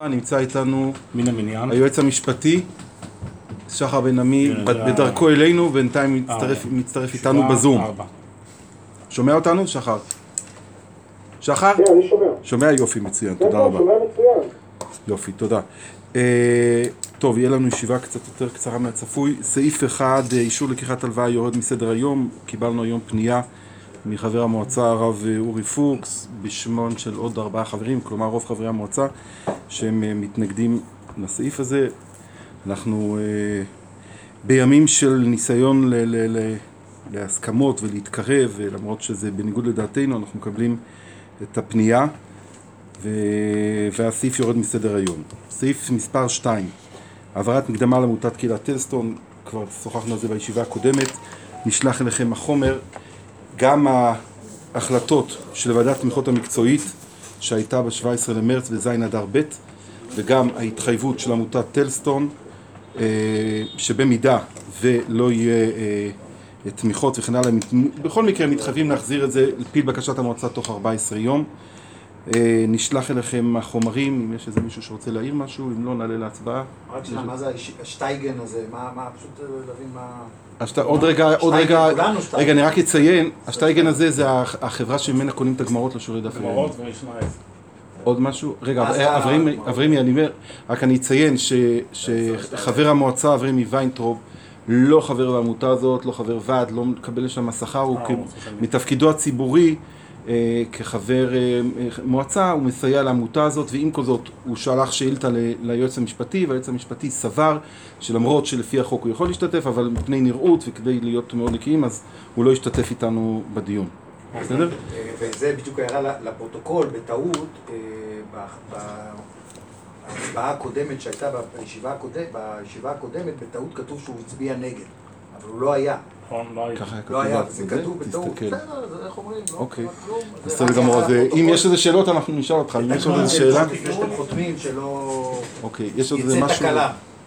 נמצא איתנו מן המניין היועץ המשפטי שחר בן עמי בדרכו אלינו, ובינתיים מצטרף איתנו בזום. שומע אותנו שחר? שחר? כן, אני שומע. שומע? יופי, מצוין, תודה רבה. שומע מצוין. יופי, תודה. טוב, יהיה לנו ישיבה קצת יותר קצרה מהצפוי. סעיף אחד, אישור לקיחת הלוואה יורד מסדר היום. קיבלנו היום פנייה מחבר המועצה הרב אורי פוקס בשמון של עוד 4 חברים, כלומר רוב חברי המועצה שהם מתנגדים לסעיף הזה. אנחנו בימים של ניסיון להסכמות ולהתקרב, למרות שזה בניגוד לדעתנו, אנחנו מקבלים את הפנייה והסעיף יורד מסדר היום. סעיף מספר 2, העברת מקדמה לעמותת קהילת טלסטון, כבר שוחחנו על זה בישיבה הקודמת, נשלח אליכם החומר, גם ההחלטות של ועדת תמיכות המקצועית שהייתה ב-17 למרץ וזין אדר ב', וגם ההתחייבות של עמותת טלסטון, שבמידה ולא יהיה תמיכות וכן הלאה, בכל מקרה מתחייבים להחזיר את זה לפי בקשת המועצה תוך 14 יום. נשלח אליכם החומרים, אם יש איזה מישהו שרוצה להעיר משהו, אם לא נעלה להצבעה. רק שנה, מה זה השטייגן הזה? מה פשוט להבין מה... רגע, אני רק אציין, השטייגן הזה זה החברה שממנה קונים את הגמרות לשיעורי דף. גמרות וישנה איזה. עוד משהו? רגע, אברהימי, אני אומר, רק אני אציין שחבר המועצה, אברהימי ויינטרוב, לא חבר בעמותה הזאת, לא חבר ועד, לא מקבל לשם השכר, הוא מתפקידו הציבורי, כחבר מועצה, הוא מסייע לעמותה הזאת, ועם כל זאת הוא שלח שאילתה ליועץ המשפטי, והיועץ המשפטי סבר שלמרות שלפי החוק הוא יכול להשתתף, אבל מפני נראות וכדי להיות מאוד נקיים, אז הוא לא ישתתף איתנו בדיון. בסדר? וזה בדיוק הערה לפרוטוקול, בטעות, בהצבעה הקודמת שהייתה בישיבה הקודמת, בטעות כתוב שהוא הצביע נגד, אבל הוא לא היה. לא היה, זה כתוב בטעות. בסדר, איך אומרים? אוקיי. בסדר גמור, אז אם יש איזה שאלות אנחנו נשאל אותך, אם יש עוד איזה שאלה? לפני שאתם חותמים שלא... אוקיי, יש עוד איזה משהו? יצא תקלה.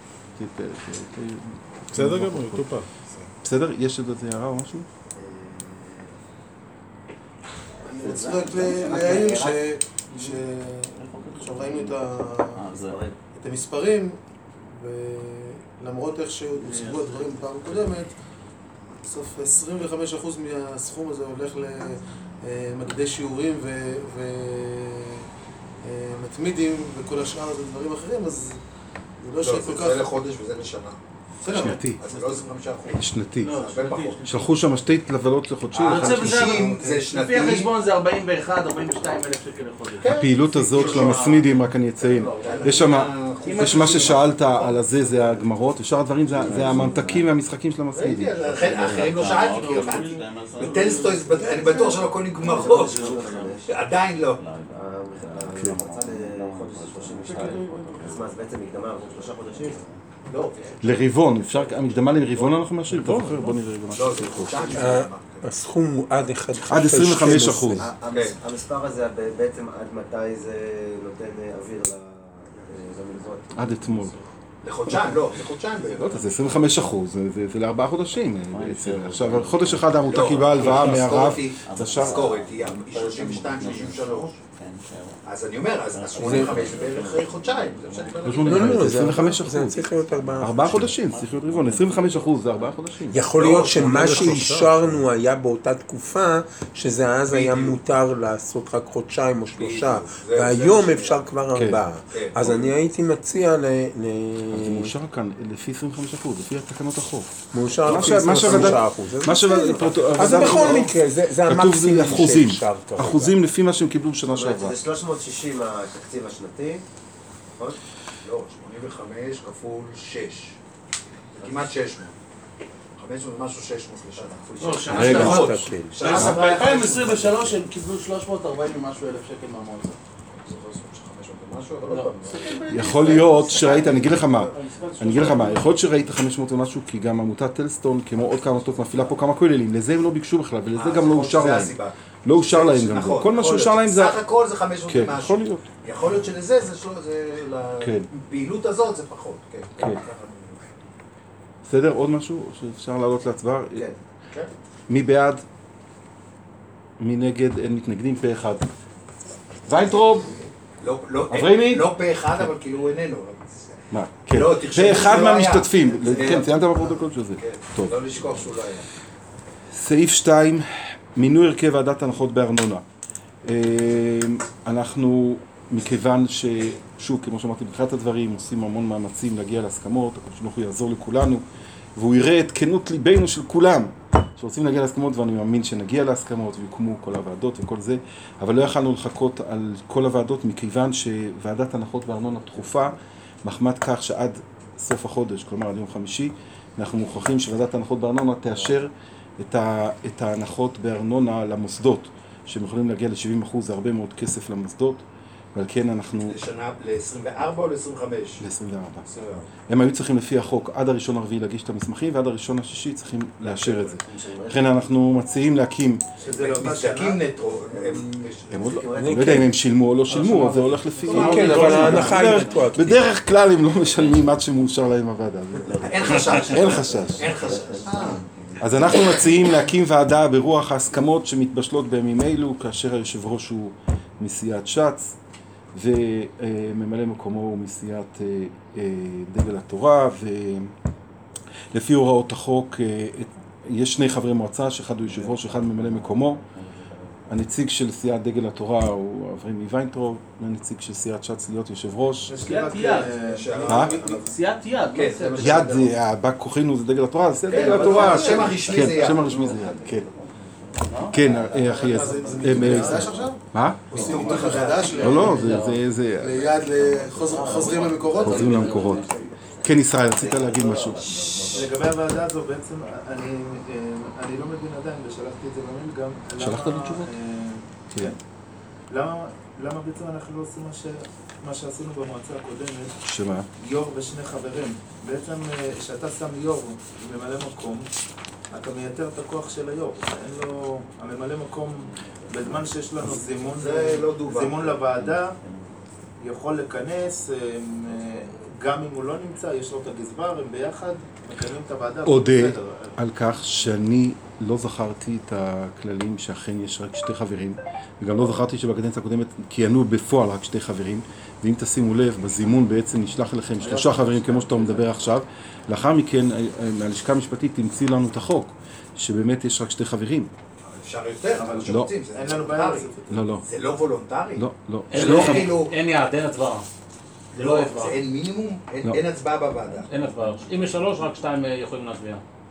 בסדר גמור, טופה. בסדר? יש עוד איזה הערה או משהו? אני רוצה רק להעיר עכשיו ראינו את המספרים, ולמרות איך שהוצגו הדברים בפעם הקודמת, בסוף 25% מהסכום הזה הולך למקדי שיעורים ומתמידים, וכל השאר זה דברים אחרים, אז זה לא שכל כך... זה לחודש וזה לשנה. שנתי. אז זה לא 25%. שנתי. שלחו שם 2 טבלות לחודשי. זה שנתי. לפי החשבון זה 41,000-42,000 שקל לחודש. הפעילות הזאת של המסמידים, רק אני אציין. יש מה ששאלת על הזה, זה הגמרות, ושאר הדברים זה הממתקים והמשחקים של המסמידים. אחרים לא שאלתי, כי בטלסטון אני בטוח שלא קונים גמרות. עדיין לא. אז מה, זה בעצם מקדמה עבור 3 חודשים? לא. לרבעון, אפשר, המקדמה לרבעון אנחנו מאשרים? אתה זוכר? בוא נראה משהו. הסכום הוא עד 1/12. עד 25%. המספר הזה בעצם עד מתי זה נותן אוויר למלוות? עד אתמול. לחודשיים, לא, זה חודשיים. לא, זה 25%, זה ל4 חודשים. עכשיו, חודש אחד העמותה קיבלה הלוואה מהרב. המשכורת היא 32-33. אז אני אומר, אז 85 זה בערך חודשיים. לא, זה 25%. זה צריך להיות 4 חודשים, צריך להיות רבעון. 25% זה 4 חודשים. יכול להיות שמה שאישרנו היה באותה תקופה, שזה אז היה מותר לעשות רק חודשיים או 3, והיום אפשר כבר 4. אז אני הייתי מציע זה מאושר כאן לפי 25%, לפי תקנות החוק. מאושר לפי 25%. אז בכל מקרה, זה המקסימום שאפשר. אחוזים לפי מה שהם קיבלו בשנה שעברה. זה 360 התקציב השנתי, נכון? לא, 85 כפול 6. זה כמעט 600. 500 ומשהו 600 לשנה. רגע, ב-2023 הם קיבלו 340 ומשהו אלף שקל מהמועצה. יכול להיות שראית, אני אגיד לך מה, יכול להיות שראית 500 ומשהו, כי גם עמותת טלסטון, כמו עוד כמה עמותות, מפעילה פה כמה כוללים, לזה הם לא ביקשו בכלל, ולזה גם לא אושר להם. לא אושר להם גם זה. כל מה שאושר להם זה... סך הכל זה 500 ומשהו. כן, יכול להיות. יכול להיות שלזה, לפעילות הזאת זה פחות. כן. בסדר, עוד משהו שאפשר לעלות להצבעה? כן. מי בעד? מי נגד? אין מתנגדים, פה אחד. ויינטרוב? לא פה אחד, אבל כאילו הוא איננו. מה? כן. זה אחד מהמשתתפים. כן, ציינת בפרוטוקול של זה. טוב. לא לשכוח שהוא לא היה. סעיף 2, מינוי הרכב ועדת הנחות בארנונה. אנחנו, מכיוון ששוב, כמו שאמרתי בתחילת הדברים, עושים המון מאמצים להגיע להסכמות, הקדוש ברוך הוא יעזור לכולנו, והוא יראה את כנות ליבנו של כולם, שרוצים להגיע להסכמות, ואני מאמין שנגיע להסכמות, ויוקמו כל הוועדות וכל זה, אבל לא יכלנו לחכות על כל הוועדות, מכיוון שוועדת הנחות בארנונה דחופה, מחמת כך שעד סוף החודש, כלומר עד יום חמישי, אנחנו מוכרחים שוועדת הנחות בארנונה תאשר את ההנחות בארנונה למוסדות, שהם יכולים להגיע ל-70%, זה הרבה מאוד כסף למוסדות, ועל כן אנחנו... לשנה, ל-24 או ל-25? ל-24. הם היו צריכים לפי החוק עד הראשון הרביעי להגיש את המסמכים, ועד הראשון השישי צריכים לאשר את זה. לכן אנחנו מציעים להקים... שזה מסתקים נטו. הם עוד לא... אני לא יודע אם הם שילמו או לא שילמו, אבל זה הולך לפי... כן, אבל ההנחה היא רטרואקטיבית. בדרך כלל הם לא משלמים עד שמאושר להם הוועדה. אין חשש. אין חשש. אין חשש. אז אנחנו מציעים להקים ועדה ברוח ההסכמות שמתבשלות בימים אלו, כאשר היושב ראש הוא מסיעת ש"ץ, וממלא מקומו הוא מסיעת דגל התורה, ולפי הוראות החוק יש שני חברי מועצה, שאחד הוא יושב ראש, אחד ממלא מקומו. הנציג של סיעת דגל התורה הוא אברהם ויינטרוב, והנציג של סיעת ש"ץ להיות יושב ראש. סיעת יד. סיעת יד. יד, הבא כוחנו זה דגל התורה, זה דגל התורה. השם הרשמי זה יד. השם הרשמי זה יד, כן. כן, אחי, מה? עושים איתך חדש? לא, זה... ליד חוזרים למקורות? חוזרים למקורות. כן, ישראל, רצית להגיד משהו. לגבי הוועדה הזו, בעצם, אני לא מבין עדיין, ושלחתי את זה במייל גם. שלחת לי תשובות? כן. למה בעצם אנחנו לא עושים מה שעשינו במועצה הקודמת? שמה? יו"ר ושני חברים. בעצם, כשאתה שם יו"ר וממלא מקום, אתה מייתר את הכוח של היו"ר. אין לו... הממלא מקום, בזמן שיש לנו זימון לוועדה, יכול לכנס, גם אם הוא לא נמצא, יש לו את הגזבר, הם ביחד מקיימים את הוועדה. עוד על כך שאני לא זכרתי את הכללים שאכן יש רק שתי חברים, וגם לא זכרתי שבקדנציה הקודמת כיהנו בפועל רק שתי חברים, ואם תשימו לב, בזימון בעצם נשלח אליכם 3 חברים כמו שאתה מדבר עכשיו, לאחר מכן מהלשכה המשפטית תמציא לנו את החוק, שבאמת יש רק 2 חברים. אפשר יותר, אבל לא. אין לנו בעיה. לא. זה לא וולונטרי? לא. אין יעד, אין הצבעה. זה לא הצבעה. זה אין מינימום? אין הצבעה בוועדה? אין הצבעה. אם יש 3, רק 2 יכולים להצביע.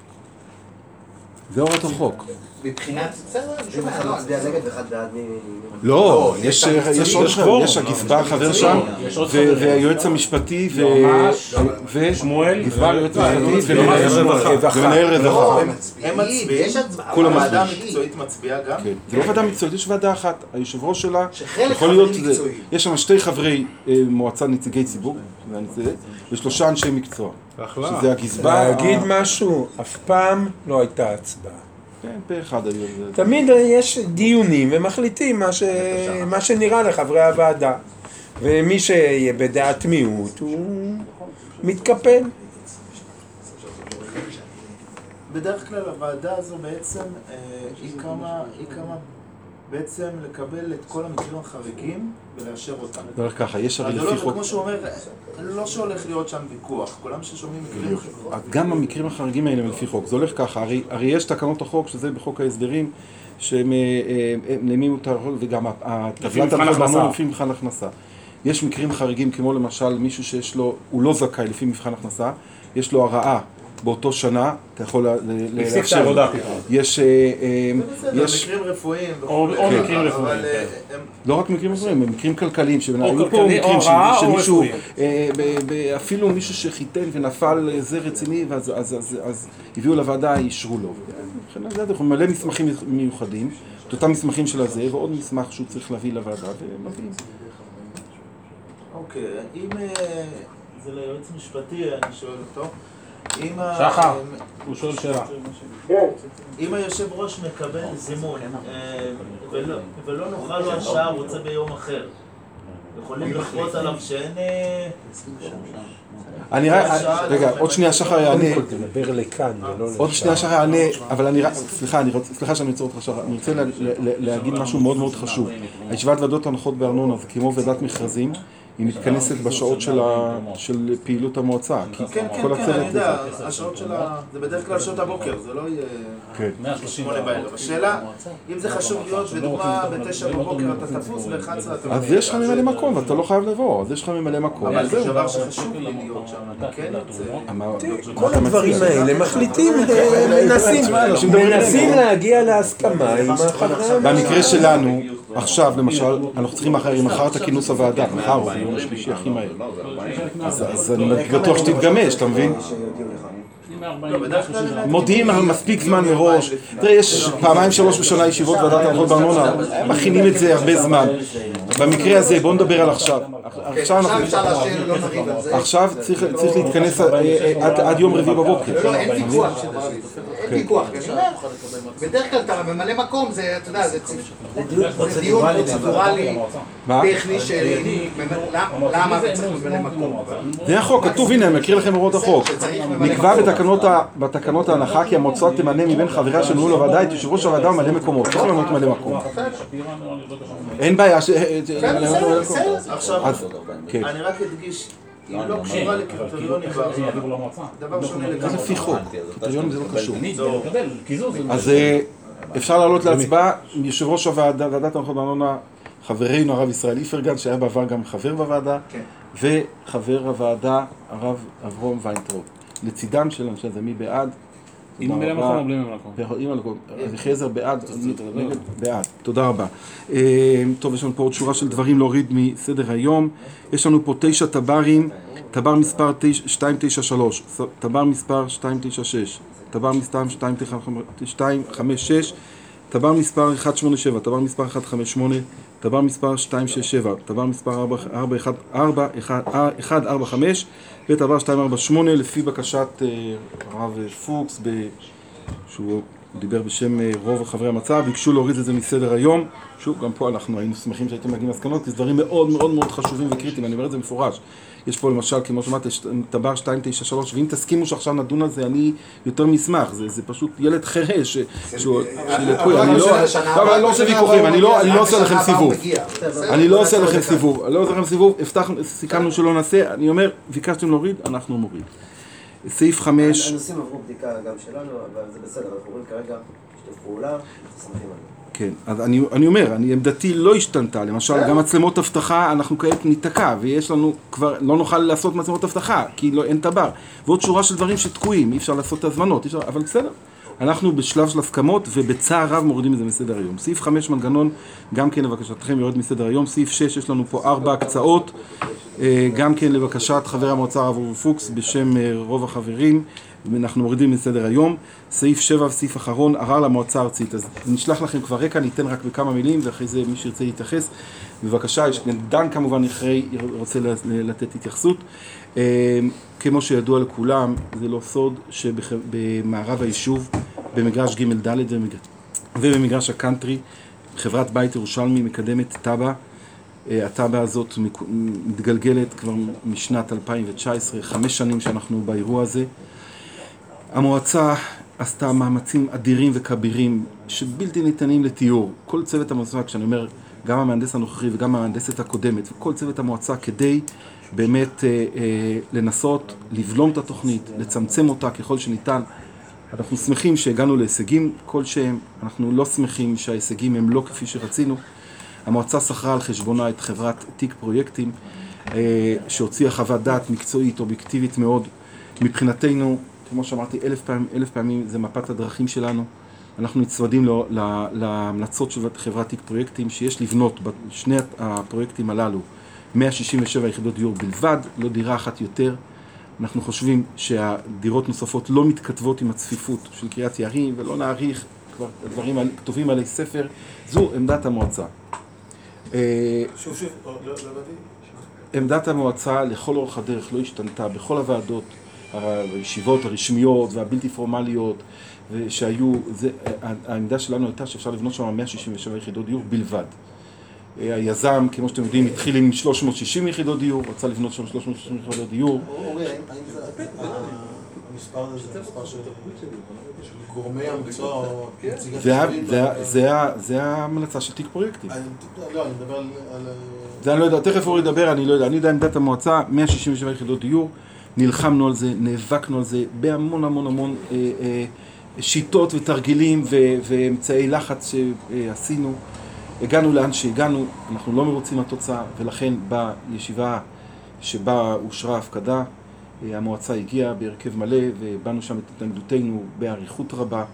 זה הוראת החוק. מבחינת... אם אחד מצביע נגד ואחד בעד מי... לא, יש הגזבר חבר שם, והיועץ המשפטי, ושמואל, גזבר היועץ המשפטי, ומנהל רווחה. הם מצביעים, הוועדה המקצועית מצביעה גם? כן, זה לא ועדה מקצועית, יש ועדה אחת, היושב ראש שלה, שחלק חברים מקצועיים. יש שם 2 חברי מועצה נציגי ציבור, ו3 אנשי מקצוע, שזה הגזבר. להגיד משהו, אף פעם לא הייתה הצבעה. כן, פה אחד היום. תמיד יש דיונים ומחליטים מה שנראה לחברי הוועדה. ומי שיהיה בדעת מיעוט הוא מתקפל. בדרך כלל הוועדה הזו בעצם היא קמה בעצם לקבל את כל המקרים החריגים ולאשר אותם. דרך ככה, יש הרי לפי חוק... כמו שהוא אומר, לא שהולך להיות שם ויכוח, כולם ששומעים מקרים חריגים. גם המקרים החריגים האלה הם לפי חוק, זה הולך ככה, הרי יש תקנות החוק, שזה בחוק ההסדרים, שהם נעמים אותה, וגם הטבלת המחמנות לפי מבחן הכנסה. יש מקרים חריגים, כמו למשל מישהו שיש לו, הוא לא זכאי לפי מבחן הכנסה, יש לו הרעה באותו שנה, אתה יכול לאפשר. יש... מקרים רפואיים. או מקרים רפואיים. לא רק מקרים רפואיים, הם מקרים כלכליים. היו פה מקרים שמישהו, אפילו מישהו שחיתן ונפל זה רציני, אז הביאו לוועדה, אישרו לו. אנחנו מלא מסמכים מיוחדים, את אותם מסמכים של הזה, ועוד מסמך שהוא צריך להביא לוועדה, ומביאים. אוקיי, אם זה ליועץ משפטי, אני שואל אותו. שחר, הוא שואל שאלה. אם היושב ראש מקבל זימון ולא נוכל לו השעה, הוא רוצה ביום אחר, יכולים לכרות עליו שאין... אני רגע, עוד שנייה שחר יענה. תדבר לכאן ולא עוד שנייה שחר יענה, אבל סליחה שאני רוצה אותך שחר. אני רוצה להגיד משהו מאוד מאוד חשוב. הישיבת ועדות הנחות בארנונה זה כמו ועדת מכרזים, היא מתכנסת בשעות של פעילות המועצה. כן, אני יודע, השעות שלה, זה בדרך כלל שעות הבוקר, זה לא יהיה 8 בערב. השאלה, אם זה חשוב להיות, בדוגמה ב9 בבוקר אתה תפוס, ב11 אתה... אז יש לך ממלא מקום, ואתה לא חייב לבוא, אז יש לך ממלא מקום. אבל זה דבר שחשוב לי להיות שם, אני כן יוצא. כל הדברים האלה מחליטים, מנסים להגיע להסכמה עם החברה. במקרה שלנו, עכשיו למשל, אנחנו צריכים מחר את הכינוס הוועדה, מחר או ביום השלישי הכי מהר. אז אני בטוח שתתגמש, אתה מבין? מודיעים מספיק זמן מראש. תראה, יש 2-3 בשנה ישיבות ועדת הנחות בארנונה, הם מכינים את זה הרבה זמן. במקרה הזה, בואו נדבר על עכשיו. עכשיו צריך להתכנס עד יום רביעי בבוקר. לא, אין ויכוח שזה אין ויכוח. בדרך כלל אתה ממלא מקום, זה, אתה יודע, זה דיון פרוצדורלי, טכני של למה זה צריך ממלא מקום. זה החוק, כתוב, הנה, אני מכיר לכם הוראות החוק. נקבע בתקנות ההנחה כי המועצה תמנה מבין חבריה של ניהול הוועדה את יושב ראש הוועדה ומלא מקומות. צריך למנות מלא מקום. אין בעיה עכשיו, אני רק אדגיש, היא לא קשורה לקריטריונים דבר שונה לגמרי. זה לפי חוק, קריטריונים זה לא קשור. אז אפשר לעלות להצבעה, יושב ראש ועדת הנחות בארנונה, חברנו הרב ישראל איפרגן, שהיה בעבר גם חבר בוועדה, וחבר הוועדה הרב אברום ויינטרוב. לצידם של אנשי זה, מי בעד? עם ממלא מקום או בלי ממלא מקום? עם המקום. אז חזר בעד, בעד. תודה רבה. טוב, יש לנו פה עוד שורה של דברים להוריד מסדר היום. יש לנו פה 9 טברים, טבר מספר 293, טבר מספר 296, טבר מספר 256, טבר מספר 187, טבר מספר 158, טבר מספר 267, טבר מספר 145 וטבר 248 לפי בקשת הרב פוקס שהוא דיבר בשם רוב חברי המצב, ביקשו להוריד את זה מסדר היום. שוב, גם פה אנחנו היינו שמחים שהייתם מגיעים להסכמות, כי זה דברים מאוד מאוד מאוד חשובים וקריטיים, אני אומר את זה מפורש. יש פה למשל, כמו שאמרת, טבר 293, ואם תסכימו שעכשיו נדון על זה, אני יותר משמח, זה פשוט ילד חרש, שהוא לקוי, אני לא עושה ויכוחים, אני לא עושה לכם סיבוב. אני לא עושה לכם סיבוב, סיכמנו שלא נעשה, אני אומר, ביקשתם להוריד, אנחנו מוריד. סעיף 5. הנושאים עברו בדיקה גם שלנו, אבל זה בסדר, אנחנו רואים כרגע שתף פעולה, שמחים עליו. כן, אז אני אומר, עמדתי לא השתנתה, למשל גם מצלמות אבטחה, אנחנו כעת ניתקע, ויש לנו כבר, לא נוכל לעשות מצלמות אבטחה, כי אין טבר, ועוד שורה של דברים שתקועים, אי אפשר לעשות את הזמנות, אבל בסדר, אנחנו בשלב של הסכמות, ובצער רב מורידים את זה מסדר היום. סעיף 5 מנגנון, גם כן לבקשתכם יורד מסדר היום. סעיף 6 יש לנו פה 4 הקצאות, גם כן לבקשת חבר המועצה הרב פוקס, בשם רוב החברים, אנחנו מורידים מסדר היום. סעיף 7 וסעיף אחרון, ערר למועצה הארצית. אז נשלח לכם כבר רקע, ניתן רק בכמה מילים, ואחרי זה מי שירצה להתייחס. בבקשה, דן כמובן אחרי רוצה לתת התייחסות. כמו שידוע לכולם, זה לא סוד שבמערב היישוב, במגרש ג' ד' ובמגרש הקאנטרי, חברת בית ירושלמי מקדמת טאבה. הטאבה הזאת מתגלגלת כבר משנת 2019, 5 שנים שאנחנו באירוע הזה. המועצה עשתה מאמצים אדירים וכבירים שבלתי ניתנים לתיאור. כל צוות המועצה, כשאני אומר גם המהנדס הנוכחי וגם המהנדסת הקודמת, וכל צוות המועצה כדי באמת לנסות לבלום את התוכנית, לצמצם אותה ככל שניתן. אנחנו שמחים שהגענו להישגים כלשהם, אנחנו לא שמחים שההישגים הם לא כפי שרצינו. המועצה שכרה על חשבונה את חברת תיק פרויקטים, שהוציאה חוות דעת מקצועית, אובייקטיבית מאוד. מבחינתנו, כמו שאמרתי, 1000 פעמים זה מפת הדרכים שלנו. אנחנו נצמדים להמלצות של חברת תיק פרויקטים, שיש לבנות בשני הפרויקטים הללו 167 יחידות דיור בלבד, לא דירה אחת יותר. אנחנו חושבים שהדירות נוספות לא מתכתבות עם הצפיפות של קריית יערים, ולא נעריך, כבר הדברים כתובים עלי ספר. זו עמדת המועצה. עמדת המועצה לכל אורך הדרך לא השתנתה בכל הוועדות, הישיבות הרשמיות והבלתי פורמליות שהיו, העמדה שלנו הייתה שאפשר לבנות שם 167 יחידות דיור בלבד. היזם, כמו שאתם יודעים, התחיל עם 360 יחידות דיור, רצה לבנות שם 360 יחידות דיור. אורי, האם המספר הזה זה מספר של גורמי המקצוע או נציגת תושבים? זה ההמלצה של תיק פרויקטים. לא, אני מדבר על... זה אני לא יודע, תכף אורי ידבר, אני לא יודע. אני יודע עמדת המועצה, 167 יחידות דיור, נלחמנו על זה, נאבקנו על זה, בהמון המון המון שיטות ותרגילים ואמצעי לחץ שעשינו. הגענו לאן שהגענו, אנחנו לא מרוצים מהתוצאה, ולכן בישיבה שבה אושרה הפקדה, המועצה הגיעה בהרכב מלא, ובאנו שם את התנגדותנו באריכות רבה.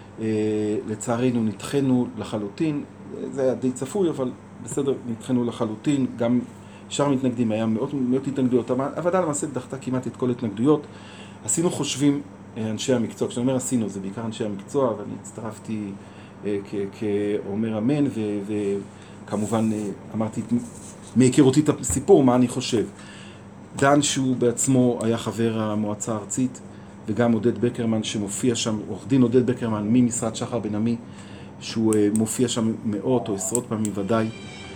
לצערנו נדחנו לחלוטין, זה היה די צפוי, אבל בסדר, נדחנו לחלוטין, גם שאר מתנגדים, היה מאות התנגדויות, הוועדה למעשה דחתה כמעט את כל התנגדויות. עשינו חושבים אנשי המקצוע, כשאני אומר עשינו, זה בעיקר אנשי המקצוע, ואני הצטרפתי כאומר אמן, וכמובן אמרתי מהיכרותי את הסיפור, מה אני חושב. דן שהוא בעצמו היה חבר המועצה הארצית, וגם עודד בקרמן שמופיע שם, עורך דין עודד בקרמן ממשרד שחר בן עמי, שהוא מופיע שם מאות או עשרות פעמים ודאי,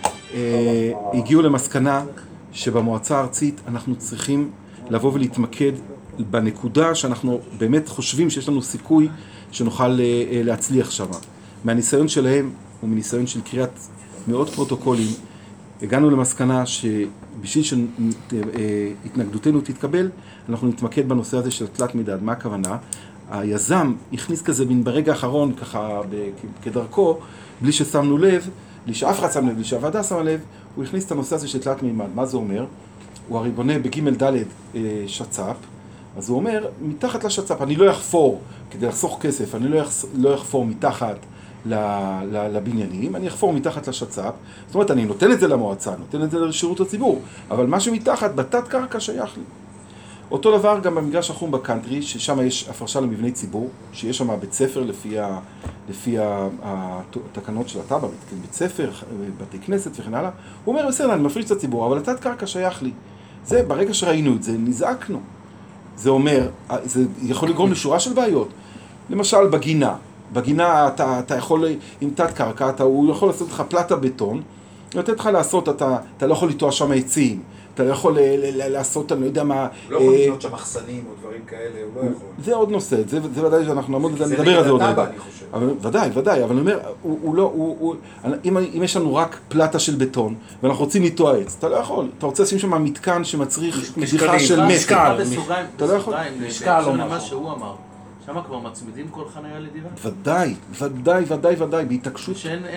הגיעו למסקנה שבמועצה הארצית אנחנו צריכים לבוא ולהתמקד בנקודה שאנחנו באמת חושבים שיש לנו סיכוי שנוכל להצליח שם. מהניסיון שלהם ומניסיון של קריאת מאות פרוטוקולים, הגענו למסקנה שבשביל שהתנגדותנו תתקבל, אנחנו נתמקד בנושא הזה של תלת מידד. מה הכוונה? היזם הכניס כזה מן ברגע האחרון, ככה כדרכו, בלי ששמנו לב, בלי שאף אחד שם לב, בלי שהוועדה שמה לב, הוא הכניס את הנושא הזה של תלת מימד. מה זה אומר? הוא הרי בונה בג' ד' שצ"פ, אז הוא אומר, מתחת לשצ"פ, אני לא אחפור, כדי לחסוך כסף, אני לא אחפור מתחת לבניינים, אני אחפור מתחת לשצ"פ, זאת אומרת, אני נותן את זה למועצה, נותן את זה לשירות הציבור, אבל מה שמתחת, בתת קרקע שייך לי. אותו דבר גם במגרש החום בקאנטרי, ששם יש הפרשה למבני ציבור, שיש שם בית ספר לפי התקנות של התב"ע, בית ספר, בתי כנסת וכן הלאה. הוא אומר, בסדר, אני מפריש את הציבור, אבל התת קרקע שייך לי. זה, ברגע שראינו את זה, נזעקנו. זה אומר, זה יכול לגרום לשורה של בעיות. למשל, בגינה אתה יכול, עם תת קרקע, הוא יכול לעשות לך פלטה בטון, לתת לך לעשות, אתה לא יכול לטוע שם עצים, אתה לא יכול לעשות, אני לא יודע מה... הוא לא יכול לבנות שם מחסנים או דברים כאלה, הוא לא יכול. זה עוד נושא, זה ודאי שאנחנו נעמוד, נדבר על זה עוד רגע. ודאי, אבל אני אומר, אם יש לנו רק פלטה של בטון, ואנחנו רוצים לטוע עץ, אתה לא יכול. אתה רוצה לשים שם מתקן שמצריך משיכה של מטר. אתה לא יכול. משקל או מה שהוא אמר. שם כבר מצמידים כל חניה לדירה? ודאי, בהתעקשות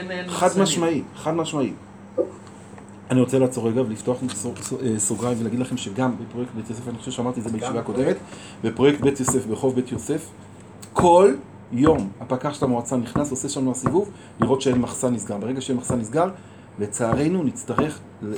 חד משמעי. אני רוצה לעצור רגע ולפתוח סוגריים ולהגיד לכם שגם בפרויקט בית יוסף, אני חושב שאמרתי את זה בישיבה הקודמת, בפרויקט בית יוסף, ברחוב בית יוסף, כל יום הפקח של המועצה נכנס, עושה שם סיבוב, לראות שאין מחסן נסגר. ברגע שאין מחסן נסגר, לצערנו נצטרך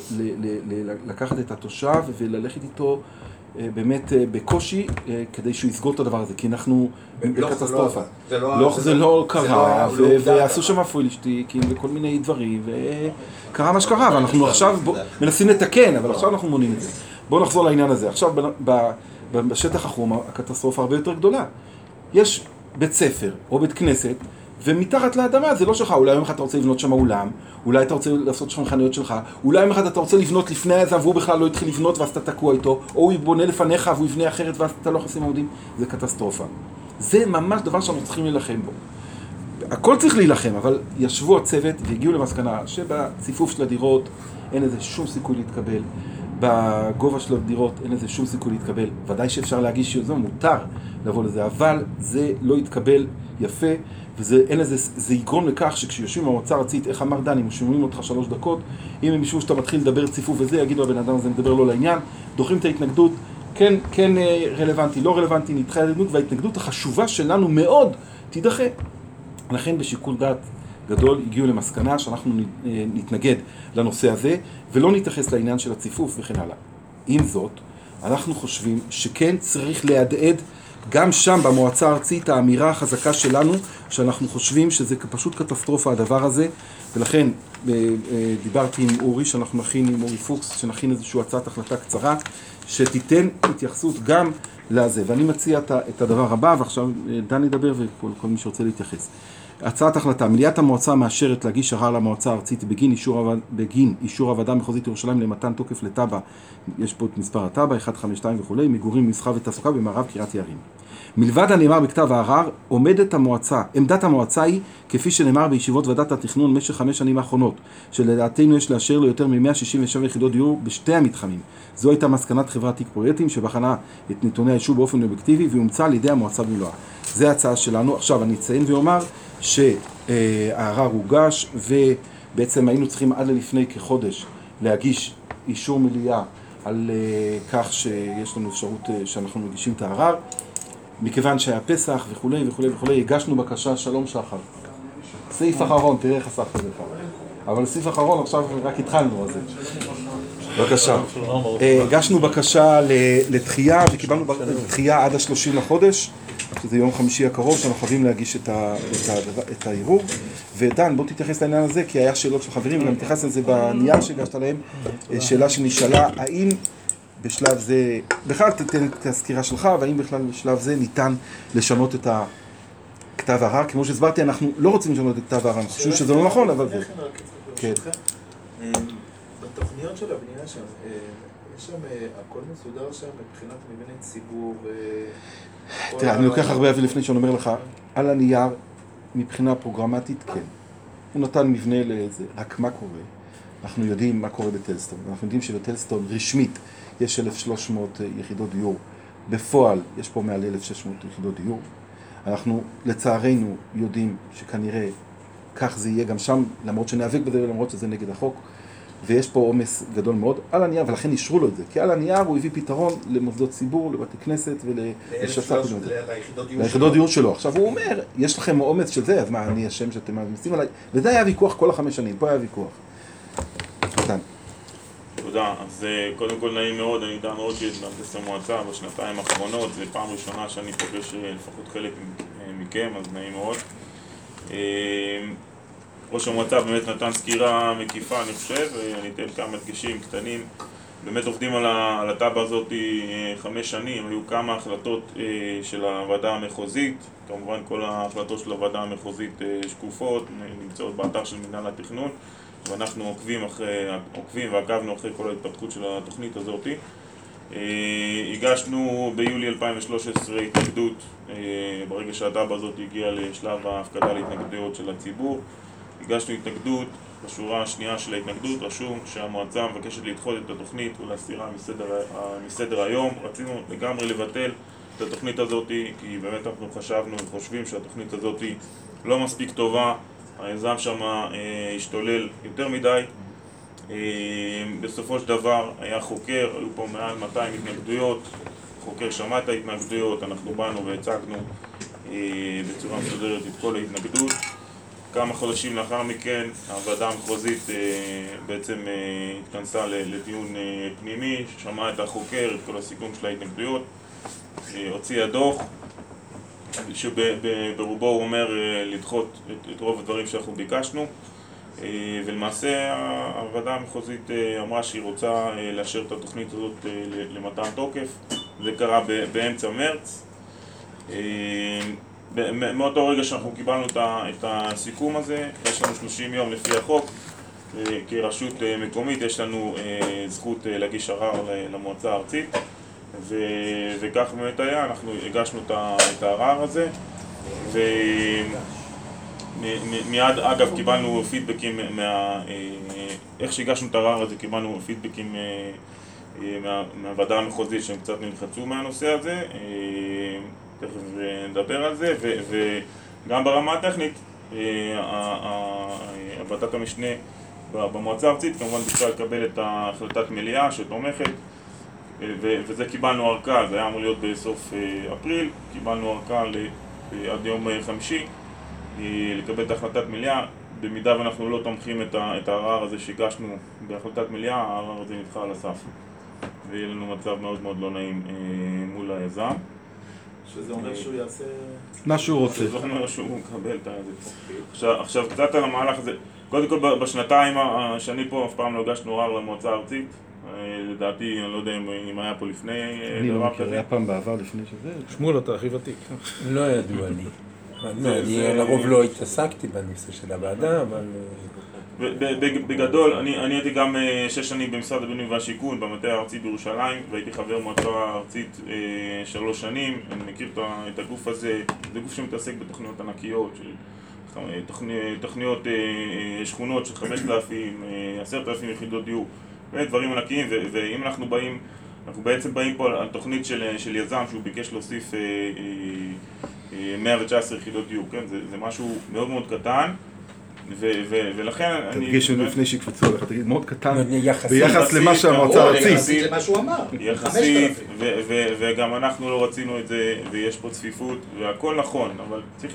לקחת את התושב וללכת איתו באמת בקושי כדי שהוא יסגור את הדבר הזה, כי אנחנו בקטסטרופה. זה לא קרה, ועשו שם פוילשטיקים וכל מיני דברים, וקרה מה שקרה, ואנחנו עכשיו מנסים לתקן, אבל עכשיו אנחנו מונים את זה. בואו נחזור לעניין הזה. עכשיו בשטח החום הקטסטרופה הרבה יותר גדולה. יש בית ספר או בית כנסת, ומתחת לאדמה זה לא שלך, אולי יום אחד אתה רוצה לבנות שם אולם, אולי אתה רוצה לעשות שם חנויות שלך, אולי יום אחד אתה רוצה לבנות לפני היזם והוא בכלל לא התחיל לבנות ואז אתה תקוע איתו, או הוא יבונה לפניך והוא יבנה אחרת ואז אתה לא חוסים עמודים, זה קטסטרופה. זה ממש דבר שאנחנו צריכים להילחם בו. הכל צריך להילחם, אבל ישבו הצוות והגיעו למסקנה שבציפוף של הדירות אין איזה שום סיכוי להתקבל, בגובה של הדירות אין איזה שום סיכוי להתקבל, ודאי שאפשר להגיש שזה מותר לבוא לזה, אבל זה לא יתקבל יפה, זה יגרום לכך שכשיושבים במועצה הארצית, איך אמר דני, אם שומעים אותך 3 דקות, אם הם ישבו שאתה מתחיל לדבר ציפוף וזה, יגידו הבן אדם הזה מדבר לא לעניין, דוחים את ההתנגדות, כן רלוונטי, לא רלוונטי, נדחה ההתנגדות, וההתנגדות החשובה שלנו מאוד תידחה. לכן בשיקול דעת גדול הגיעו למסקנה שאנחנו נתנגד לנושא הזה, ולא נתייחס לעניין של הציפוף וכן הלאה. עם זאת, אנחנו חושבים שכן צריך להדהד גם שם במועצה הארצית האמירה החזקה שלנו, שאנחנו חושבים שזה פשוט קטסטרופה הדבר הזה, ולכן דיברתי עם אורי, שאנחנו נכין עם אורי פוקס, שנכין איזושהי הצעת החלטה קצרה, שתיתן התייחסות גם לזה. ואני מציע את הדבר הבא, ועכשיו דן ידבר וכל מי שרוצה להתייחס. הצעת החלטה, מליאת המועצה מאשרת להגיש ערר למועצה הארצית בגין אישור הוועדה המחוזית ירושלים למתן תוקף לטאבה, יש פה את מספר הטאבה, 152 וכו', מגורים, מסחר ותעסוקה במערב קריית יערים. מלבד הנאמר בכתב הערר, עמדת המועצה היא, כפי שנאמר בישיבות ועדת התכנון במשך 5 שנים האחרונות, שלדעתנו יש לאשר לו יותר מ-167 יחידות דיור בשתי המתחמים. זו הייתה מסקנת חברת תיק פרויקטים שבחנה את נתוני היישוב באופן אובייקטיבי והומצא על ידי המועצה במלואה. זה ההצעה שלנו. עכשיו אני אציין ואומר שהערר הוגש ובעצם היינו צריכים עד לפני כחודש להגיש אישור מליאה על כך שיש לנו אפשרות שאנחנו מגישים את הערר. מכיוון שהיה פסח וכולי וכולי וכולי, הגשנו בקשה, שלום שחר. סעיף אחרון, תראה איך חסכת לך. אבל סעיף אחרון, עכשיו רק התחלנו על זה. בבקשה. הגשנו בקשה לדחייה וקיבלנו דחייה עד ה-30 לחודש, שזה יום חמישי הקרוב, שאנחנו חייבים להגיש את הערעור. ודן, בוא תתייחס לעניין הזה, כי היה שאלות של חברים, וגם תתייחס לזה בנייר שהגשת להם, שאלה שנשאלה, האם בשלב זה, בכלל תתן את הסקירה שלך, והאם בכלל בשלב זה ניתן לשנות את הכתב הערר. כמו שהסברתי, אנחנו לא רוצים לשנות את כתב הערר, אני חושב שזה לא נכון, אבל זה... כן. בתוכניות של הבנייה שם, יש שם, הכל מסודר שם מבחינת מבני ציבור. תראה, אני לוקח הרבה אבי לפני שאני אומר לך, על הנייר, מבחינה פרוגרמטית, כן. הוא נתן מבנה לזה, רק מה קורה? אנחנו יודעים מה קורה בטלסטון. אנחנו יודעים שבטלסטון רשמית יש 1,300 יחידות דיור. בפועל יש פה מעל 1,600 יחידות דיור. אנחנו לצערנו יודעים שכנראה כך זה יהיה גם שם, למרות שנאבק בזה ולמרות שזה נגד החוק. ויש פה עומס גדול מאוד על הנייר, ולכן אישרו לו את זה. כי על הנייר הוא הביא פתרון למוסדות ציבור, לבתי כנסת ולשסף ליחידות דיור שלו. עכשיו הוא אומר, יש לכם עומס של זה, אז מה, אני השם שאתם מעמיסים עליי? וזה היה ויכוח כל 5 שנים, פה היה ויכוח. נתן. תודה. אז קודם כל נעים מאוד, אני דן רוטשילד, מהנדס המועצה. בשנתיים האחרונות, זו פעם ראשונה שאני פוגש לפחות חלק מכם, אז נעים מאוד. ראש המועצה באמת נתן סקירה מקיפה, אני חושב, ואני אתן כמה דגשים קטנים. באמת עובדים על הטאבה הזאת 5 שנים, היו כמה החלטות של הוועדה המחוזית, כמובן כל ההחלטות של הוועדה המחוזית שקופות, נמצאות באתר של מנהל התכנון, ואנחנו עוקבים ועקבנו אחרי כל ההתפתחות של התוכנית הזאת. הגשנו ביולי 2013 התנגדות, ברגע שהטאבה הזאת הגיעה לשלב ההפקדה להתנגדויות של הציבור. הגשנו התנגדות, בשורה השנייה של ההתנגדות רשום שהמועצה מבקשת לדחות את התוכנית ולהסירה מסדר היום. רצינו לגמרי לבטל את התוכנית הזאת, כי באמת אנחנו חשבנו וחושבים שהתוכנית הזאת לא מספיק טובה, היזם שם השתולל יותר מדי. בסופו של דבר היה חוקר, היו פה מעל 200 התנגדויות, חוקר שמע את ההתנגדויות, אנחנו באנו והצגנו בצורה מסודרת את כל ההתנגדות. כמה חודשים לאחר מכן הוועדה המחוזית בעצם התכנסה לדיון פנימי, שמעה את החוקר, את כל הסיכום של ההתנגדויות, הוציאה דוח שברובו הוא אומר לדחות את רוב הדברים שאנחנו ביקשנו, ולמעשה הוועדה המחוזית אמרה שהיא רוצה לאשר את התוכנית הזאת למתן תוקף. זה קרה באמצע מרץ. מאותו רגע שאנחנו קיבלנו את הסיכום הזה, יש לנו 30 יום לפי החוק. כרשות מקומית יש לנו זכות להגיש ערר למועצה הארצית, וכך באמת היה, אנחנו הגשנו את הערר הזה, ומיד אגב קיבלנו פידבקים, איך שהגשנו את הערר הזה קיבלנו פידבקים מהוועדה המחוזית שהם קצת נלחצו מהנושא הזה, תכף נדבר על זה, וגם ברמה הטכנית, ועדת המשנה במועצה הארצית כמובן ביקשה לקבל את החלטת מליאה שתומכת, וזה קיבלנו ארכה, זה היה אמור להיות בסוף אפריל, קיבלנו ארכה עד יום חמישי לקבל את החלטת מליאה. במידה ואנחנו לא תומכים את הערר הזה שהגשנו בהחלטת מליאה, הערר הזה נדחה על הסף, ויהיה לנו מצב מאוד מאוד לא נעים מול היזם. שזה אומר שהוא יעשה... מה שהוא רוצה. זה אומר שהוא מקבל את זה. עכשיו קצת על המהלך הזה. קודם כל בשנתיים שאני פה אף פעם לא הגשנו ערר למועצה הארצית. לדעתי, אני לא יודע אם היה פה לפני דבר כזה. היה פעם בעבר לפני שזה? שמואל, אתה הכי ותיק. לא ידוע לי. אני לרוב לא התעסקתי בנושא של הוועדה, אבל... בגדול, אני הייתי גם 6 שנים במשרד הבינוי והשיכון, במטה הארצי בירושלים, והייתי חבר מועצה ארצית 3 שנים. אני מכיר את הגוף הזה, זה גוף שמתעסק בתוכניות ענקיות, תוכניות שכונות של 5,000, 10,000 יחידות דיור, דברים ענקיים. ואם אנחנו בעצם באים פה על תוכנית של יזם שהוא ביקש להוסיף 119 יחידות דיור, כן? זה משהו מאוד מאוד קטן. ולכן אני... תדגיש לפני שיקפצו עליך, תגיד מאוד קטן ביחס למה שהמועצה הארצית. יחסית למה שהוא אמר. יחסית, וגם אנחנו לא רצינו את זה, ויש פה צפיפות, והכל נכון, אבל צריך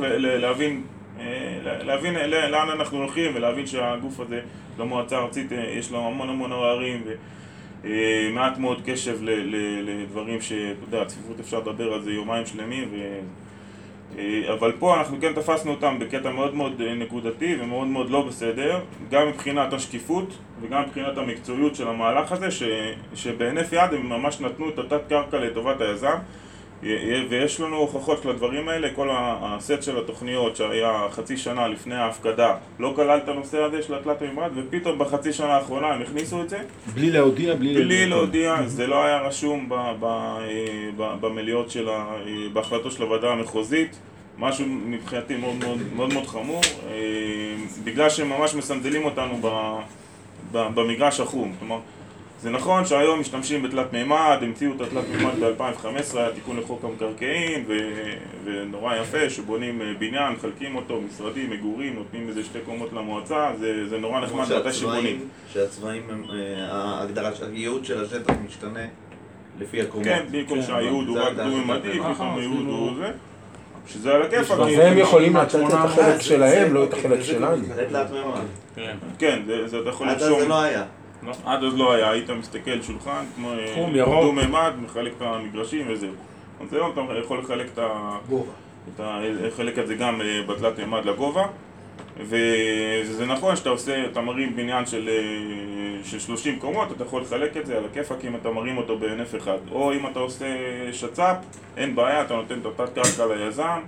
להבין לאן אנחנו הולכים, ולהבין שהגוף הזה, למועצה הארצית, יש לו המון עררים, ומעט מאוד קשב לדברים שאתה יודע, צפיפות אפשר לדבר על זה יומיים שלמים, אבל פה אנחנו כן תפסנו אותם בקטע מאוד מאוד נקודתי ומאוד מאוד לא בסדר, גם מבחינת השקיפות וגם מבחינת המקצועיות של המהלך הזה, שבהינף יד הם ממש נתנו את התת קרקע לטובת היזם, ויש לנו הוכחות של הדברים האלה. כל הסט של התוכניות שהיה חצי שנה לפני ההפקדה לא כלל את הנושא הזה של התלת מימד, ופתאום בחצי שנה האחרונה הם הכניסו את זה בלי להודיע, בלי להודיע. זה לא היה רשום במליאות של בהחלטות של הוועדה המחוזית, משהו מבחינתי מאוד מאוד חמור, בגלל שהם ממש מסנדלים אותנו במגרש החום. כלומר, זה נכון שהיום משתמשים בתלת מימד, המציאו את התלת מימד ב-2015, היה תיקון לחוק המקרקעין, ונורא יפה שבונים בניין, חלקים אותו, משרדים, מגורים, נותנים איזה 2 קומות למועצה, זה נורא נחמד מתי שבונים. שהצבעים, ההגדרה, הייעוד של השטח משתנה לפי הקומות. כן, במקום שהייעוד הוא רק דו-ממדי, במקום הייעוד הוא זה. שזה על הכיף. והם יכולים לתת את החלק שלהם, לא את החלק שלנו. זה תלת מימד. כן, זה אתה יכול עד אז זה לא היה. עד אז לא היה, היית מסתכל שולחן, כמו דו-ממד, מחלק את המגרשים וזהו. אז היום אתה יכול לחלק את זה גם בתלת מימד לגובה. וזה נכון שאתה אתה מרים בניין של 30 קומות, אתה יכול לחלק את זה על הכיפק אם אתה מרים אותו בהינף אחד. או אם אתה עושה שצ"פ, אין בעיה, אתה נותן את התת קרקע ליזם,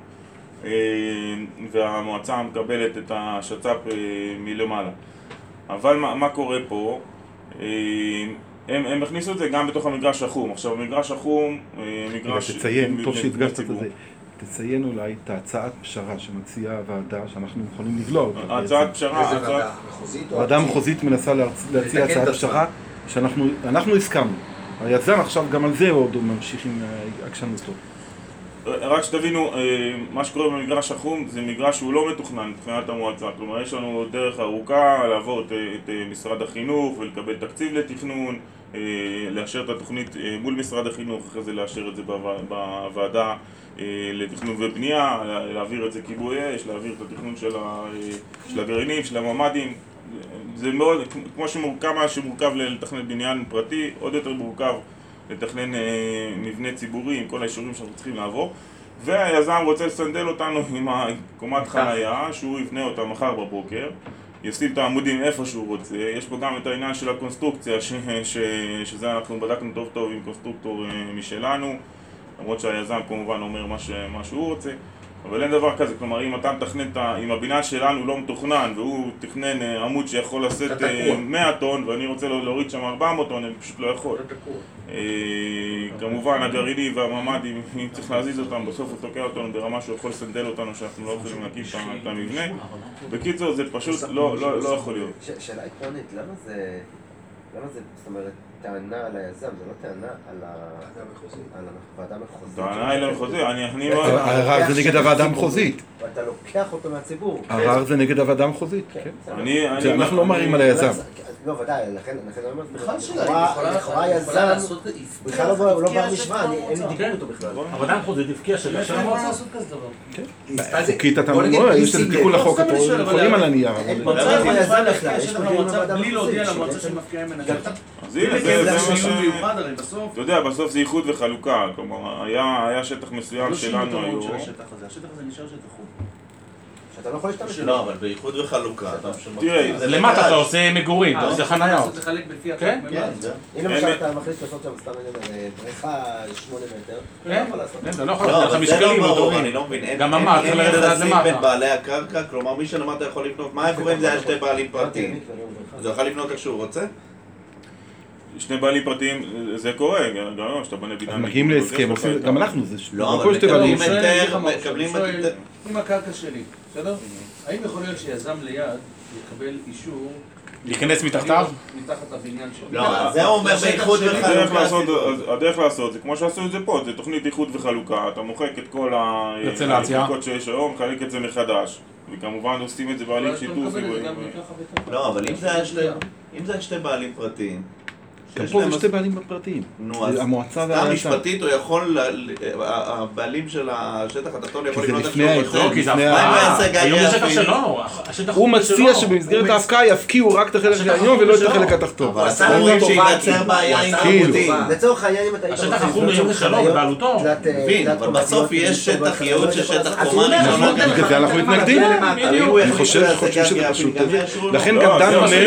והמועצה מקבלת את השצ"פ מלמעלה. אבל מה קורה פה? הם הכניסו את זה גם בתוך המגרש החום. עכשיו, המגרש החום, מגרש... תציין, טוב שהדגשת את זה. תציין אולי את הצעת פשרה שמציעה הוועדה שאנחנו יכולים לבלוע אותה. הצעת פשרה, הוועדה המחוזית מנסה להציע הצעת פשרה שאנחנו הסכמנו. היזם עכשיו גם על זה עוד ממשיך עם עקשנותו. רק שתבינו, מה שקורה במגרש החום זה מגרש שהוא לא מתוכנן מבחינת המועצה. כלומר, יש לנו דרך ארוכה לעבור את משרד החינוך ולקבל תקציב לתכנון, לאשר את התוכנית מול משרד החינוך, אחרי זה לאשר את זה בוועדה לתכנון ובנייה, להעביר את זה כיבוי אש, להעביר את התכנון של הגרעינים, של הממ"דים. זה מאוד, כמו שמורכב לתכנן בניין פרטי, עוד יותר מורכב לתכנן מבנה ציבורי עם כל האישורים שאנחנו צריכים לעבור. והיזם רוצה לסנדל אותנו עם קומת חנייה, שהוא יבנה אותה מחר בבוקר, ישים את העמודים איפה שהוא רוצה. יש פה גם את העניין של הקונסטרוקציה, שזה אנחנו בדקנו טוב עם קונסטרוקטור משלנו, למרות שהיזם כמובן אומר מה שהוא רוצה, אבל אין דבר כזה. כלומר, אם אתה מתכנן, אם הבניין שלנו לא מתוכנן והוא תכנן עמוד שיכול לשאת 100 טון ואני רוצה להוריד שם 400 טון, אני פשוט לא יכול. כמובן הגרעיני והממ"דים, אם צריך להזיז אותם, בסוף הוא תוקע אותנו ברמה שהוא יכול לסנדל אותנו שאנחנו לא יכולים להקים את המבנה. בקיצור, זה פשוט לא יכול להיות. שאלה עקרונית, למה זה, זאת אומרת, טענה על היזם, זה לא טענה על הוועדה המחוזית. טענה על המחוזית, הערר זה נגד הוועדה המחוזית. ואתה לוקח אותו מהציבור. הערר זה נגד הוועדה המחוזית, כן. אנחנו לא מראים על היזם. לא, ודאי, לכן אני אומר, לכאורה היזם, בכלל לא בר משוואה, אין לי דיבור אותו בכלל. הוועדה המחוזית הפקיעה של רוצה לעשות כזה דבר. חוקית אתה אומר, יש לזה תיקון לחוק, אתם יכולים על הנייר. בלי להודיע למועצה שמפקיעה ממנה שטח. אתה יודע, בסוף זה איחוד וחלוקה, כלומר, היה שטח מסוים שלנו היום. השטח הזה נשאר שטח חום. אתה לא יכול להשתמש. לא, אבל באיחוד וחלוקה. תראה, למטה אתה עושה מגורים, אתה עושה חניה. זה חלק לפי כן? אם למשל אתה מחליט לעשות שם סתם בריכה 8 מטר, אתה לא יכול לעשות. אתה לא יכול לא, לעשות אבל זה לא ברור, אני לא מבין. גם ממ"ד, צריך לרדת עד יחסים בין למטה. בעלי הקרקע, כלומר מי שלמטה יכול לקנות, מה קורה אם זה היה שתי בעלים פרטיים? אז הוא יכול לקנות איך שהוא רוצה? שני בעלים פרטיים, זה קורה, גם כשאתה בונה בניין. אז מגיעים להסכם, גם אנחנו זה לא, אבל מקבלים היתר, מקבלים שואל, היתר. עם הקרקע שלי, בסדר? האם יכול להיות שיזם ליד יקבל אישור להיכנס מתחתיו? מתחת לבניין שלו? לא, זה אומר באיחוד וחלוקה. הדרך לעשות זה כמו שעשו את זה פה, זה תוכנית איחוד וחלוקה, אתה מוחק את כל החלוקות שיש היום, מחלק את זה מחדש, וכמובן עושים את זה בעלים שיתוף. לא, אבל אם זה היה שתי בעלים פרטיים, גם פה זה שתי בעלים פרטיים. נו, אז סתם משפטית הוא יכול, הבעלים של השטח התחתון יכול לקנות איך שהוא רוצה. לא, כי זה הפקעה, היום זה שטח שלו. הוא מציע שבמסגרת ההפקעה יפקיעו רק את החלק העליון ולא את החלק התחתון. אבל עשה אומרים שייווצר בעיה עם חמודים. לצורך העניין אם אתה היית השטח החום היום זה שלו, בבעלותו. מבין, אבל בסוף יש שטח ייעוד של שטח קומה. בגלל זה אנחנו מתנגדים. אני חושב שזה פשוט. לכן גם דן אומר...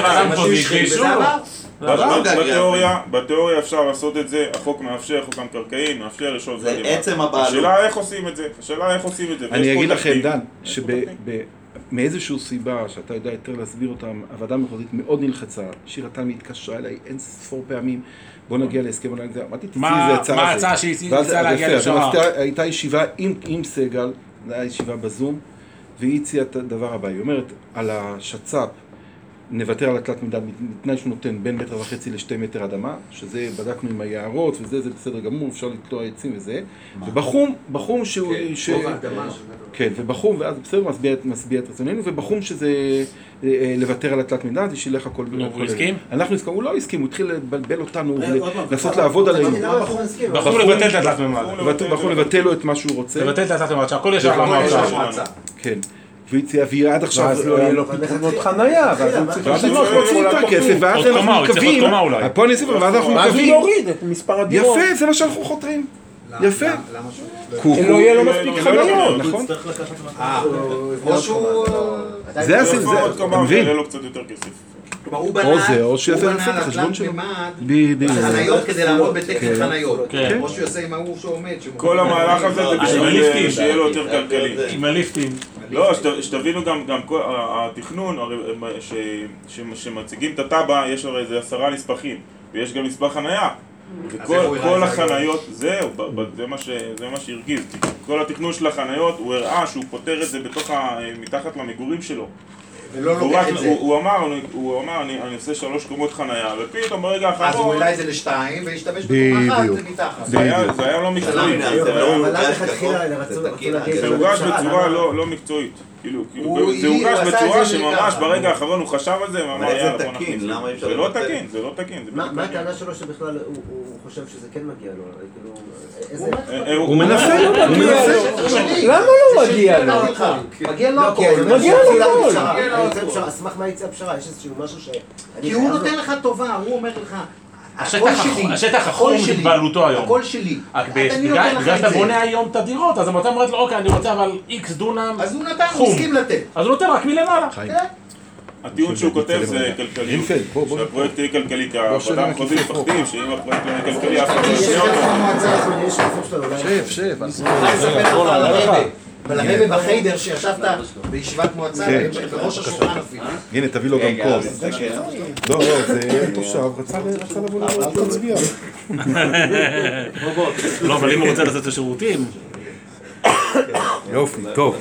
בתיאוריה אפשר לעשות את זה, החוק מאפשר, חוק המקרקעין, מאפשר לשאול זה עצם הבעלות. השאלה איך עושים את זה, אני אגיד לכם, דן, שמאיזושהי סיבה שאתה יודע יותר להסביר אותם, הוועדה המחוזית מאוד נלחצה, שירה תלמי התקשרה אליי אין ספור פעמים, בוא נגיע להסכם, אמרתי תציעי איזה הצעה. מה ההצעה שהיא ניסה להגיע לפשרה? הייתה ישיבה עם סגל, זו הייתה ישיבה בזום, והיא הציעה את הדבר הבא, היא אומרת על השצ"פ, נוותר על התלת מידה, בתנאי שהוא נותן בין 1.5 מטר ל2 מטר אדמה, שזה בדקנו עם היערות וזה, זה בסדר גמור, אפשר לקטוע עצים וזה. ובחום שהוא... כן, ובחום, ואז בסדר, מסביע את רצוננו, ובחום שזה לוותר על התלת מידה, זה שילך הכל... הוא הסכים? אנחנו הסכים, הוא לא הסכים, הוא התחיל לבלבל אותנו ולנסות לעבוד עלינו. בחור לבטל את התלת מידה. בחור לבטל לו את מה שהוא רוצה. לבטל את התלת מידה, שהכל ישר למועצה. כן. והיא עד עכשיו... ואז לא יהיה לו פתרונות חנייה, ואז הוא צריך להוציא יותר כסף, ואז אנחנו מקווים... פה אני אוסיף, ואז אנחנו מקווים... ואז הוא יוריד את מספר הדירות. יפה, זה מה שאנחנו חותרים. יפה. לא יהיה לו מספיק חניות. נכון. או שהוא... זה אתה מבין? יהיה לו קצת יותר כסף. או זה, או שיעשה לעשות את החשבון שלו. חניות כדי לעמוד בתקן חניות. או שהוא יעשה עם ההוא שעומד. כל המהלך הזה זה בשביל שיהיה לו יותר כלכלי. עם הליפטים. לא, שתבינו גם כל התכנון, שמציגים את הטאבה, יש הרי איזה 10 נספחים, ויש גם נספח חנייה. וכל החניות, זהו, זה מה שהרגיז. כל התכנון של החניות, הוא הראה שהוא פותר את זה מתחת למגורים שלו. הוא אמר, אני עושה 3 קומות חניה, ופתאום ברגע האחרון... אז הוא העלה את זה ל2 והשתמש בקומה אחת מתחת. זה היה לא מקצועי. זה הוגש בצורה לא מקצועית. זה הוגש בצורה שממש ברגע האחרון הוא חשב על זה ואמר, יאללה, בוא נכניס. זה לא תקין, זה לא תקין. מה הטענה שלו שבכלל הוא חושב שזה כן מגיע לו? הוא מנסה, הוא מנסה. למה לא מגיע לו? מגיע לו הכל. מגיע לו הכל. אשמח מה יצא הפשרה, יש איזשהו משהו ש... כי הוא נותן לך טובה, הוא אומר לך, השטח החום בבעלותו היום. הכל שלי. בגלל שאתה בונה היום את הדירות, אז אתה אומרת לו, אוקיי, אני רוצה אבל איקס דונם אז הוא נתן, הוא הסכים לתת. אז הוא נותן רק מלמעלה. הטיעון שהוא כותב זה כלכלי, שהפרויקט יהיה כלכלי, כי הוועדה המחוזית מפחדים שאם הפרויקט לא יהיה כלכלי אף אחד לא יהיה אותו. ולרבי בחיידר שישבת בישיבת מועצה, בראש השולחן אפילו. הנה, תביא לו גם כוס. לא, זה תושב, רצה לבוא להצביע. לא, אבל אם הוא רוצה לצאת לשירותים... יופי, טוב.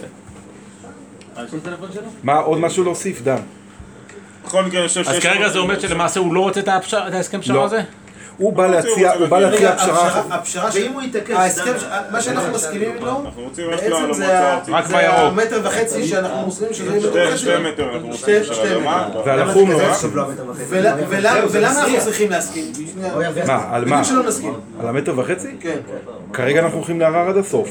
מה, עוד משהו להוסיף, דן? אז כרגע זה אומר שלמעשה הוא לא רוצה את ההסכם פשרה הזה? הוא בא להציע פשרה. הפשרה שאם הוא יתעקש, מה שאנחנו מסכימים לו, בעצם זה המטר וחצי שאנחנו מוסרים שזה יהיה 2 מטר, אנחנו רוצים של אדמה. ועל החום לא. ולמה אנחנו צריכים להסכים? מה, על מה? על 1.5 מטר? כן. כרגע אנחנו הולכים לערר עד הסוף.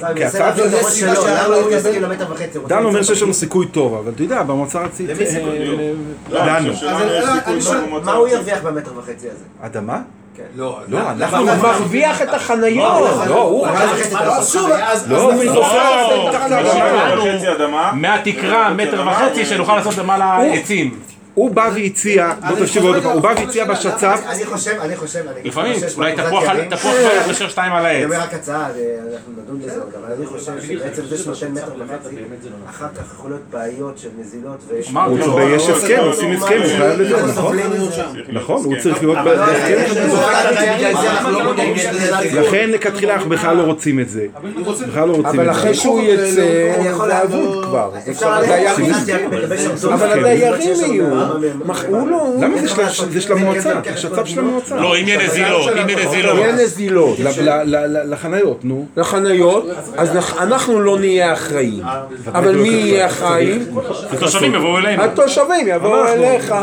דן אומר שיש לנו סיכוי טוב, אבל אתה יודע, במועצה הארצית... מה הוא ירוויח ב1.5 מטר הזה? אדמה? לא, אנחנו מרוויח את החניות. לא, הוא מהתקרה, 1.5 מטר, שנוכל לעשות למעלה עצים. הוא בא והציע, בוא תקשיבו עוד פעם, הוא בא והציע בשצ"פ. אני חושב, לפעמים, אולי תפוח בשיר 2 על העץ. אני אומר רק הצעה, אנחנו נדון בזה עוד, אבל אני חושב שבעצם זה שנותן 1.5 מטר, אחר כך יכול להיות בעיות של נזילות יש הסכם, עושים הסכם, הוא חייב לדעת, נכון? נכון, הוא צריך להיות בהסכם. לכן לכתחילה אנחנו בכלל לא רוצים את זה. אבל אחרי שהוא יצא, הוא יעבוד כבר. אבל הדיירים יהיו. למה זה של המועצה? השצ"פ של המועצה. לא, אם יהיה נזילות, יהיה נזילות. לחניות, נו. לחניות, אז אנחנו לא נהיה אחראים. אבל מי יהיה אחראי? התושבים יבואו אלינו. התושבים יבואו אליך.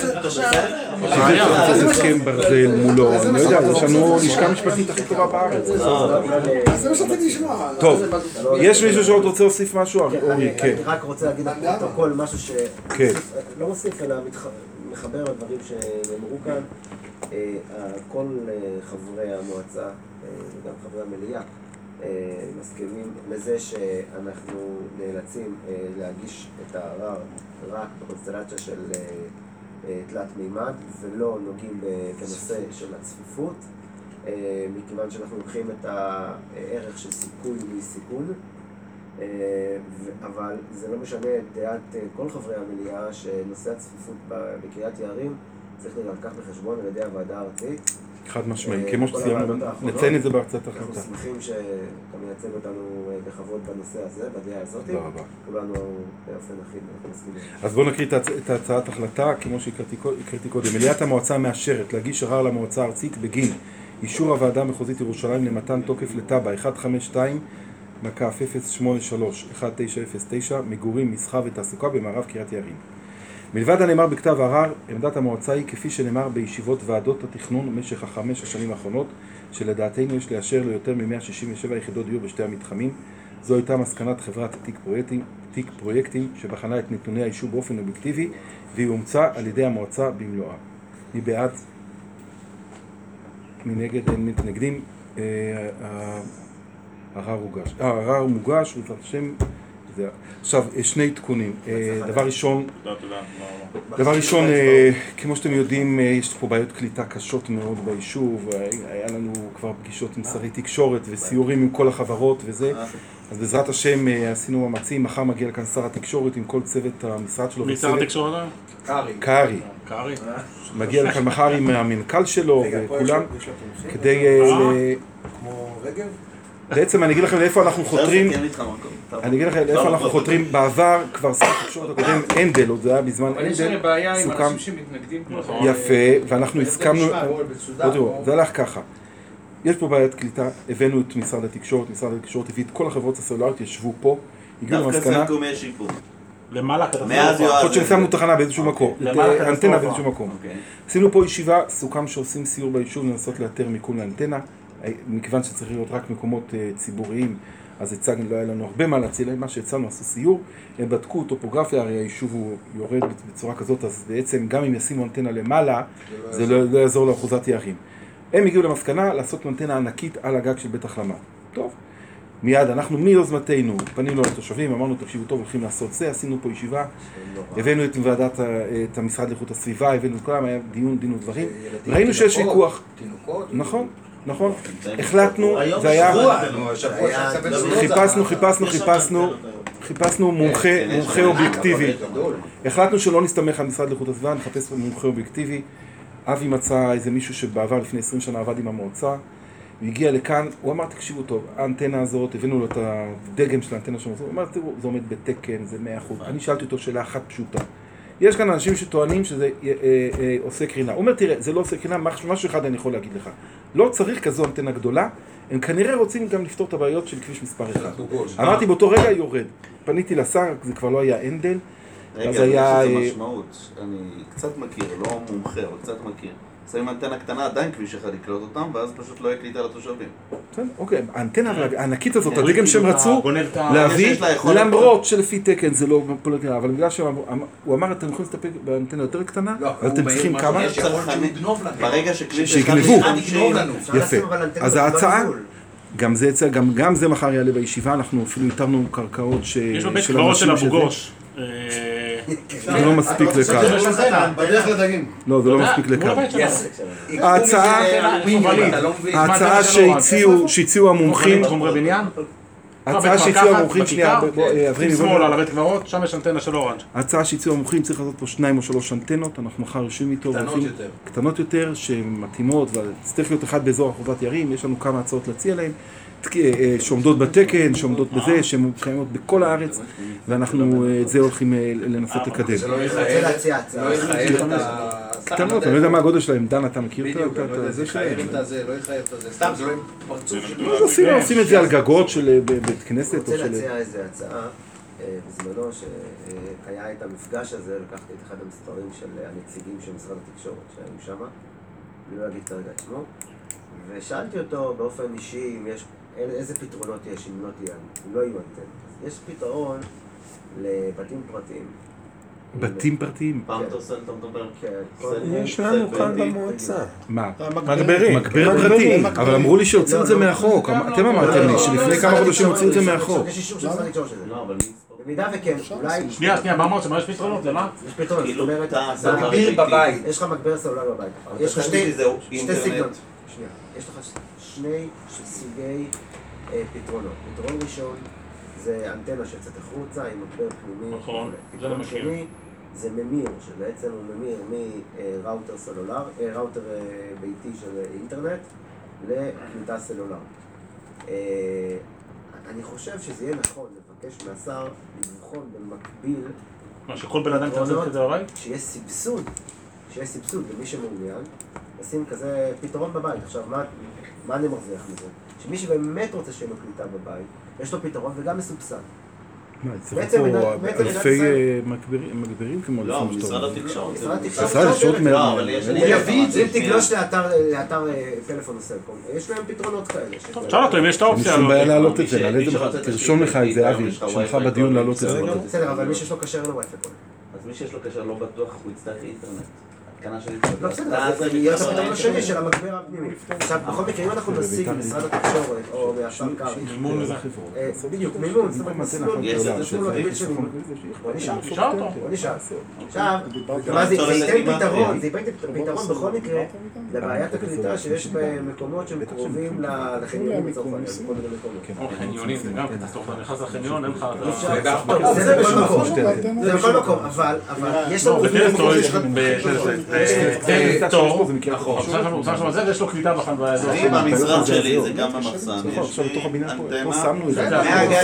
זה הסכם ברזל מולו, אני יודע, יש לנו לשכה משפטית הכי טובה בארץ. זה מה שרציתי לשמוע. טוב, יש מישהו שעוד רוצה להוסיף משהו? אורי, כן. אני רק רוצה להגיד לפרוטוקול משהו שלא מוסיף אלא מחבר לדברים שנאמרו כאן. כל חברי המועצה וגם חברי המליאה מסכימים לזה שאנחנו נאלצים להגיש את הערר רק בקונסטלציה של תלת מימד ולא נוגעים בנושא של הצפיפות, מכיוון שאנחנו לוקחים את הערך של סיכוי מסיכון, אבל זה לא משנה את דעת כל חברי המליאה שנושא הצפיפות בקריית יערים צריך לקחת בחשבון על ידי הוועדה הארצית. חד משמעי, כמו שציינו, נציין את זה בהרצאת החלטה. אנחנו שמחים שאתה מייצג אותנו בכבוד בנושא הזה, בדעה הזאת. תודה רבה. כולנו באופן אחיד, אנחנו מסכימים. אז בואו נקריא את הצעת החלטה, כמו שהקראתי קודם. מליאת המועצה מאשרת להגיש ערר למועצה הארצית בגין אישור הוועדה המחוזית ירושלים למתן תוקף לתב"ע 152/083-1909 מגורים, מסחר ותעסוקה במערב קריית יערים. מלבד הנאמר בכתב הערר, עמדת המועצה היא כפי שנאמר בישיבות ועדות התכנון במשך 5 השנים האחרונות, שלדעתנו יש לאשר ליותר מ-167 יחידות דיור בשתי המתחמים. זו הייתה מסקנת חברת תיק פרויקטים שבחנה את נתוני האישור באופן אובייקטיבי, והיא אומצה על ידי המועצה במלואה. מי בעד? מנגד? אין מתנגדים. הערר מוגש, בעזרת השם. עכשיו, שני עדכונים. דבר ראשון, כמו שאתם יודעים, יש פה בעיות קליטה קשות מאוד ביישוב, היה לנו כבר פגישות עם שרי תקשורת וסיורים עם כל החברות וזה, אז בעזרת השם עשינו מאמצים, מחר מגיע לכאן שר התקשורת עם כל צוות המשרד שלו. מי שר התקשורת? קארי. מגיע לכאן מחר עם המנכ"ל שלו וכולם, כדי... כמו רגב? בעצם אני אגיד לכם לאיפה אנחנו חותרים, בעבר כבר שר התקשורת הקודם, אנדל, עוד זה היה בזמן אנדל, אבל יש הרי בעיה עם אנשים שמתנגדים כמו יפה, ואנחנו הסכמנו, זה הלך ככה, יש פה בעיית קליטה, הבאנו את משרד התקשורת הביא את כל החברות הסלולריות, ישבו פה, הגיעו למסקנה, דווקא סלקום יש שיפור. למעלה כתוב. יכול ששמנו תחנה באיזשהו מקום, אנטנה באיזשהו מקום. עשינו פה ישיבה, סוכם שעושים סיור ביישוב, לנסות לאתר מיקום לאנטנה, מכיוון שצריך להיות רק מקומות ציבוריים, אז הצגנו, לא היה לנו הרבה מה להציע, מה שהצענו, עשו סיור, הם בדקו טופוגרפיה, הרי היישוב הוא יורד בצורה כזאת, אז בעצם גם אם ישימו אנטנה למעלה, זה לא יעזור לאחוזת יערים. הם הגיעו למסקנה לעשות אנטנה ענקית על הגג של בית החלמה. טוב, מיד אנחנו מיוזמתנו פנינו לתושבים, אמרנו תקשיבו טוב, הולכים לעשות זה, עשינו פה ישיבה, הבאנו את את המשרד לאיכות הסביבה, הבאנו את כולם, היה דין ודברים, ראינו שיש ויכוח. נכון, החלטנו, זה היה, חיפשנו מומחה אובייקטיבי, החלטנו שלא נסתמך על משרד לאיכות הסביבה, נחפש מומחה אובייקטיבי. אבי מצא איזה מישהו שבעבר לפני 20 שנה עבד עם המועצה, הוא הגיע לכאן, הוא אמר תקשיבו טוב, האנטנה הזאת, הבאנו לו את הדגם של האנטנה שלנו, הוא אמר תראו, זה עומד בתקן, זה 100%, אני שאלתי אותו שאלה אחת פשוטה, יש כאן אנשים שטוענים שזה עושה קרינה. הוא אומר, תראה, זה לא עושה קרינה, משהו אחד אני יכול להגיד לך. לא צריך כזו אנטנה גדולה, הם כנראה רוצים גם לפתור את הבעיות של כביש מספר 1. אמרתי, באותו רגע יורד. פניתי לשר, זה כבר לא היה אנדל. רגע, יש איזה משמעות. אני קצת מכיר, לא מומחה, אבל קצת מכיר. שמים אנטנה קטנה, עדיין כביש אחד יקלוט אותם, ואז פשוט לא יקליט על התושבים. אוקיי, האנטנה הענקית הזאת, הדגם שהם רצו להביא, למרות שלפי תקן זה לא פוליטי, אבל בגלל שהוא אמר, אתם יכולים להסתפק באנטנה יותר קטנה, אבל אתם צריכים כמה? ברגע שכביש שיגנבו. יפה. אז ההצעה, גם זה מחר יעלה בישיבה, אנחנו אפילו איתרנו קרקעות יש בבית קברות של אבו גוש. זה לא מספיק לכך. בדרך לדגים. לא, זה לא מספיק לכך. ההצעה שהציעו המומחים, ההצעה שהציעו המומחים, שנייה, שמאל על הבית קברות, שם יש אנטנה של אורנג'. ההצעה שהציעו המומחים, צריך לעשות פה 2 או 3 אנטנות, אנחנו מחר יושבים איתו, קטנות יותר, שמתאימות, וצריך להיות אחד באזור אחובת ירים, יש לנו כמה הצעות להציע להם, שעומדות בתקן, שעומדות בזה, שהן קיימות בכל הארץ, ואנחנו את זה הולכים לנסות לקדם. זה לא יחייב את ה... קטנות, אני לא יודע מה הגודל שלהם, דן, אתה מכיר את זה שלהם? לא יחייב את זה, סתם, זה לא פרצוף עושים את זה על גגות של בית כנסת או של... אני רוצה להציע איזו הצעה, בזמנו שהיה את המפגש הזה, לקחתי את אחד המספרים של הנציגים של משרד התקשורת שהיו שם, אני לא אגיד כרגע את שמו, ושאלתי אותו באופן אישי אם יש, איזה פתרונות יש אם לא יהיו אנטנות. יש פתרון לבתים פרטיים. בתים פרטיים? פאונטרסל, אתה מדבר? יש לנו כאן במועצה. מה? מגבר פרטי, אבל אמרו לי שהוציאו את זה מהחוק. אתם אמרתם לי שלפני כמה חודשים הוציאו את זה מהחוק. יש אישור של משרד התקשורת של זה. במידה וכן, אולי... שנייה, מה אמרת? שמה יש פתרונות? למה? יש פתרונות, זאת אומרת, מגביר בבית. יש לך מגבר סלולרי בבית. יש לך שתי סגנונות. שנייה, יש לך שני סוגי פתרונות. פתרון ראשון זה אנטנה שיוצאת החוצה עם מגבר פנימי. נכון, זה לא מכיר. שני זה ממיר, שבעצם הוא ממיר מראוטר ביתי של אינטרנט לקליטה סלולר. אני חושב שזה יהיה נכון לבקש מהשר לבחון במקביל מה, שכל בן אדם תנזל כזה בבית? שיש סבסוד למי שמעוניין, לשים כזה פתרון בבית. עכשיו, מה אני מרוויח מזה? שמי שבאמת רוצה שיהיה לו קליטה בבית, יש לו פתרון וגם מסובסד. צריך פה אלפי מגברים כמו לא, משרד התקשורת. משרד התקשורת הוא יביא את זה, אם תגלוש לאתר פלאפון או סלקום, יש להם פתרונות כאלה. שאל אותו אם יש את האופציה. אין שום בעיה להעלות את זה, תרשום לך את זה אבי, שלך בדיון להעלות את זה. בסדר, אבל מי שיש לו קשר לו וואטסאפ. אז מי שיש לו קשר לא בטוח, הוא יצטרך אינטרנט. לא בסדר, אז יהיה את הפתרון השני של המגבר הפנימי. עכשיו, בכל מקרה, אם אנחנו נשיג ממשרד התקשורת או מהשר קרעי, מימון וזה. בדיוק, מימון, זאת אומרת, מסלול מקביל של מימון. בוא נשאר אותו. עכשיו, זה ייתן פתרון, זה ייתן פתרון בכל מקרה לבעיית הקליטה שיש במקומות שהם קרובים לחניונים לצורך העניין, בכל מיני מקומות. חניונים, זה גם קטסטרופה, אתה נכנס לחניון, אין לך... זה בכל מקום, אבל יש לנו... זה תור, ויש לו קליטה באזור. אני במשרד שלי, זה גם במחסן, יש לי אנטנה,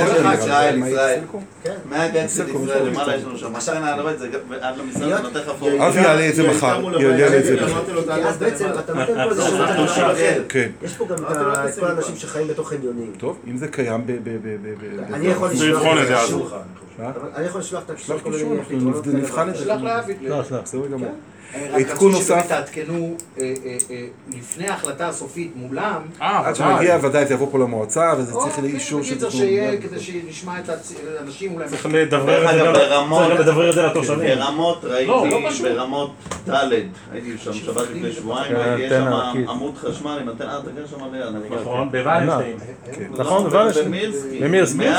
מהגג של ישראל, למעלה יש לנו שם, עכשיו אני אעלה את זה עד למשרד, אני נותן לך פורום. אבי יעלה את זה מחר, יעלה את זה. אז בעצם אתה נותן פה איזה שירות אנשים אחר. יש פה גם את כל האנשים שחיים בתוך חניונים. טוב, אם זה קיים אני יכול לשלוח את הקישור, נבחן את זה. שלח לאבי. בסדר גמור. עדכון נוסף. תעדכנו לפני ההחלטה הסופית מולם. עד שמגיע ודאי זה יבוא פה למועצה וזה צריך לאישור של תכנון. שיהיה כדי שנשמע את האנשים אולי. צריך לדבר את זה לתושבים. ברמות ראיתי, ברמות ד' הייתי שם שבת לפני שבועיים, יש שם עמוד חשמל עם אנטנה, אתה גר שם ליד. נכון, בוואלנשטיין. נכון, בוואלנשטיין. במירסקי.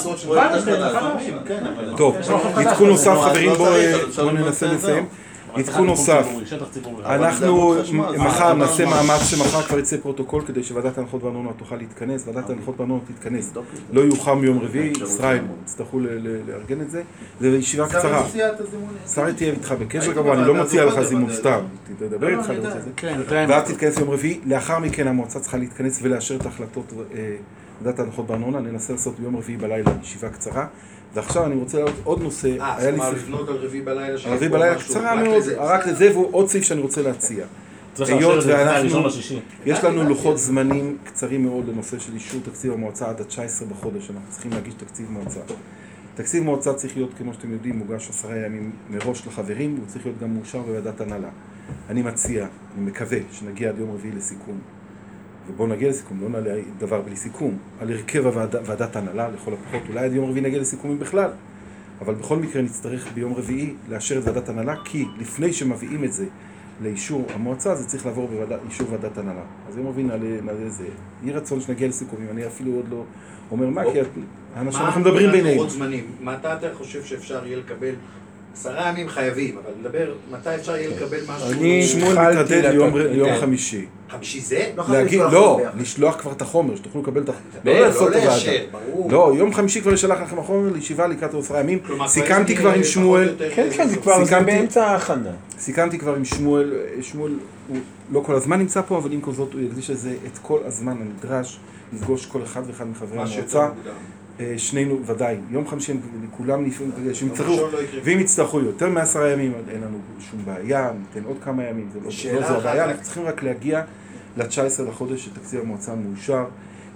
טוב, עדכון נוסף חברים, בואו ננסה לסיים. עדכון נוסף, אנחנו מחר נעשה מאמץ שמחר כבר יצא פרוטוקול כדי שוועדת ההנחות בארנונה תוכל להתכנס, ועדת ההנחות בארנונה תתכנס, לא יאוחר מיום רביעי, ישראל, יצטרכו לארגן את זה, זה ישיבה קצרה. שרי תהיה איתך בקשר כמובן, אני לא מציע לך זימון סתם, תדבר איתך, ואז תתכנס יום רביעי, לאחר מכן המועצה צריכה להתכנס ולאשר את ההחלטות ועדת ההנחות בארנונה, ננסה לעשות ביום רביעי בלילה ישיבה קצרה. ועכשיו אני רוצה להעלות עוד נושא, היה לי לפנות על רביעי בלילה, רביעי בלילה קצרה מאוד, רק לזה והוא עוד סעיף שאני רוצה להציע. היות ואנחנו, יש לנו לוחות זמנים קצרים מאוד לנושא של אישור תקציב המועצה עד ה-19 בחודש, אנחנו צריכים להגיש תקציב מועצה. תקציב מועצה צריך להיות, כמו שאתם יודעים, מוגש 10 ימים מראש לחברים, והוא צריך להיות גם מאושר בוועדת הנהלה. אני מציע, אני מקווה שנגיע עד יום רביעי לסיכום, ובואו נגיע לסיכום, לא נעלה דבר בלי סיכום, על הרכב ועדת הנהלה, לכל הפחות, אולי עד יום רביעי נגיע לסיכומים בכלל, אבל בכל מקרה נצטרך ביום רביעי לאשר את ועדת הנהלה, כי לפני שמביאים את זה לאישור המועצה, זה צריך לעבור באישור ועדת הנהלה. אז יום רביעי נעלה זה. יהי רצון שנגיע לסיכומים, אני אפילו עוד לא אומר מה, כי אנחנו מדברים בינינו. מתי אתה חושב שאפשר יהיה לקבל? 10 ימים חייבים, אבל נדבר, מתי אפשר יהיה לקבל משהו? שמואל מתעדד ליום חמישי. חמישי זה? לא, לשלוח כבר את החומר, שתוכלו לקבל את החומר. לא לאשר, ברור. לא, יום חמישי כבר ישלח לכם החומר לישיבה לקראת 10 ימים. סיכמתי כבר עם שמואל. כן, זה כבר באמצע ההכנה. סיכמתי כבר עם שמואל, שמואל הוא לא כל הזמן נמצא פה, אבל עם כל זאת הוא יקדיש לזה את כל הזמן הנדרש, לפגוש כל אחד ואחד מחברי המועצה. שנינו ודאי, יום חמישי כולם נפעמים שהם יצטרכו, ואם יצטרכו יותר מ10 ימים, אין לנו שום בעיה, ניתן עוד כמה ימים, זה לא זו הבעיה, אנחנו צריכים רק להגיע ל-19 לחודש שתקציב המועצה מאושר,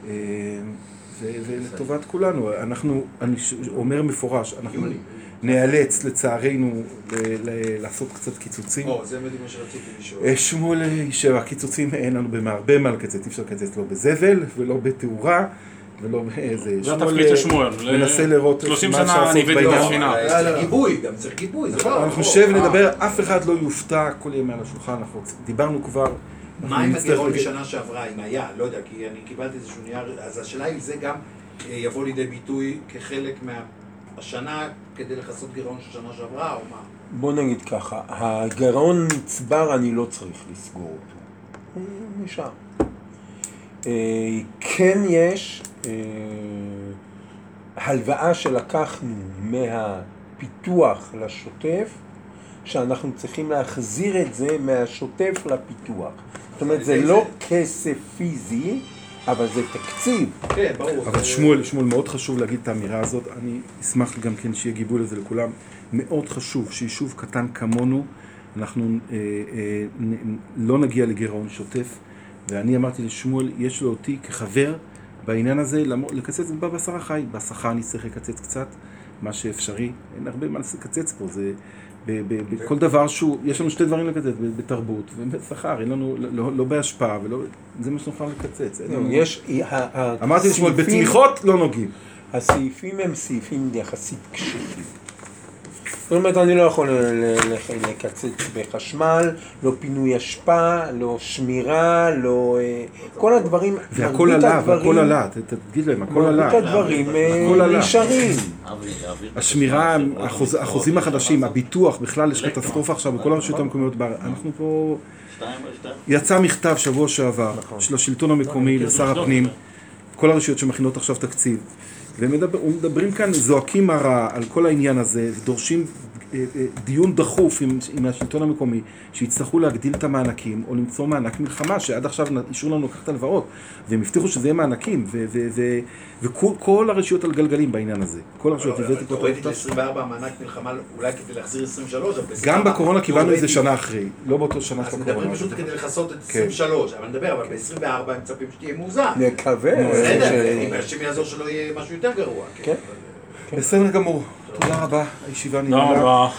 ולטובת כולנו, אני אומר מפורש, אנחנו נאלץ לצערנו לעשות קצת קיצוצים. זה מדהים מה שרציתי לשאול. שמואל יישב, הקיצוצים אין לנו הרבה מה לקצץ, אי אפשר לקצץ לא בזבל ולא בתאורה. ולא באיזה... זה התפקיד של שמואל. מנסה לראות 30 שנה אני הבאתי בספינה. צריך גיבוי, גם צריך גיבוי. אנחנו חושב לדבר, אף אחד לא יופתע, הכל יהיה מעל השולחן, דיברנו כבר. מה עם הגירעון בשנה שעברה, אם היה, לא יודע, כי אני קיבלתי איזשהו נייר, אז השאלה אם זה גם יבוא לידי ביטוי כחלק מהשנה כדי לחסות גירעון של שנה שעברה, או מה? בוא נגיד ככה, הגירעון נצבר, אני לא צריך לסגור אותו. נשאר. כן יש הלוואה שלקחנו מהפיתוח לשוטף, שאנחנו צריכים להחזיר את זה מהשוטף לפיתוח. זאת אומרת, זה לא כסף פיזי, אבל זה תקציב. כן, ברור. אבל שמואל, מאוד חשוב להגיד את האמירה הזאת. אני אשמח גם כן שיהיה גיבוי לזה לכולם. מאוד חשוב שיישוב קטן כמונו, אנחנו לא נגיע לגירעון שוטף. ואני אמרתי לשמואל, יש לו אותי כחבר בעניין הזה, לקצץ בבשר החי. בשכר אני צריך לקצץ קצת, מה שאפשרי. אין הרבה מה לקצץ פה, זה בכל דבר שהוא, יש לנו 2 דברים לקצץ, בתרבות ובשכר, אין לנו, לא בהשפעה, זה מה שנוכל לקצץ. אמרתי לשמואל, בתמיכות לא נוגעים. הסעיפים הם סעיפים יחסית קשיחים. זאת אומרת, אני לא יכול לקצץ בחשמל, לא פינוי אשפה, לא שמירה, לא... כל הדברים... והכל עלה, והכל עלה, תגיד להם, הכל עלה. כל הדברים נשארים. השמירה, החוזים החדשים, הביטוח, בכלל יש קטסטרופה עכשיו בכל הרשויות המקומיות בארץ. אנחנו פה... יצא מכתב שבוע שעבר של השלטון המקומי לשר הפנים, כל הרשויות שמכינות עכשיו תקציב. ומדברים כאן, זועקים מרה על כל העניין הזה, ודורשים דיון דחוף עם השלטון המקומי, שיצטרכו להגדיל את המענקים, או למצוא מענק מלחמה, שעד עכשיו אישרו לנו לקחת הלוואות, והם הבטיחו שזה יהיה מענקים, וכל הרשויות על גלגלים בעניין הזה. כל הרשויות הבאתי פה... תורדתי ל-24 מענק מלחמה, אולי כדי להחזיר 23, אבל... גם בקורונה קיבלנו איזה שנה אחרי, לא באותו שנה של הקורונה. אז מדברים פשוט כדי לחסות את 23, אבל נדבר, אבל ב-24 הם מצפים שתהיה מאוזן. נקווה. בסדר, אם השם יעזור שלא יהיה משהו יותר גרוע. בסדר גמור. תודה רבה, הישיבה נעולה.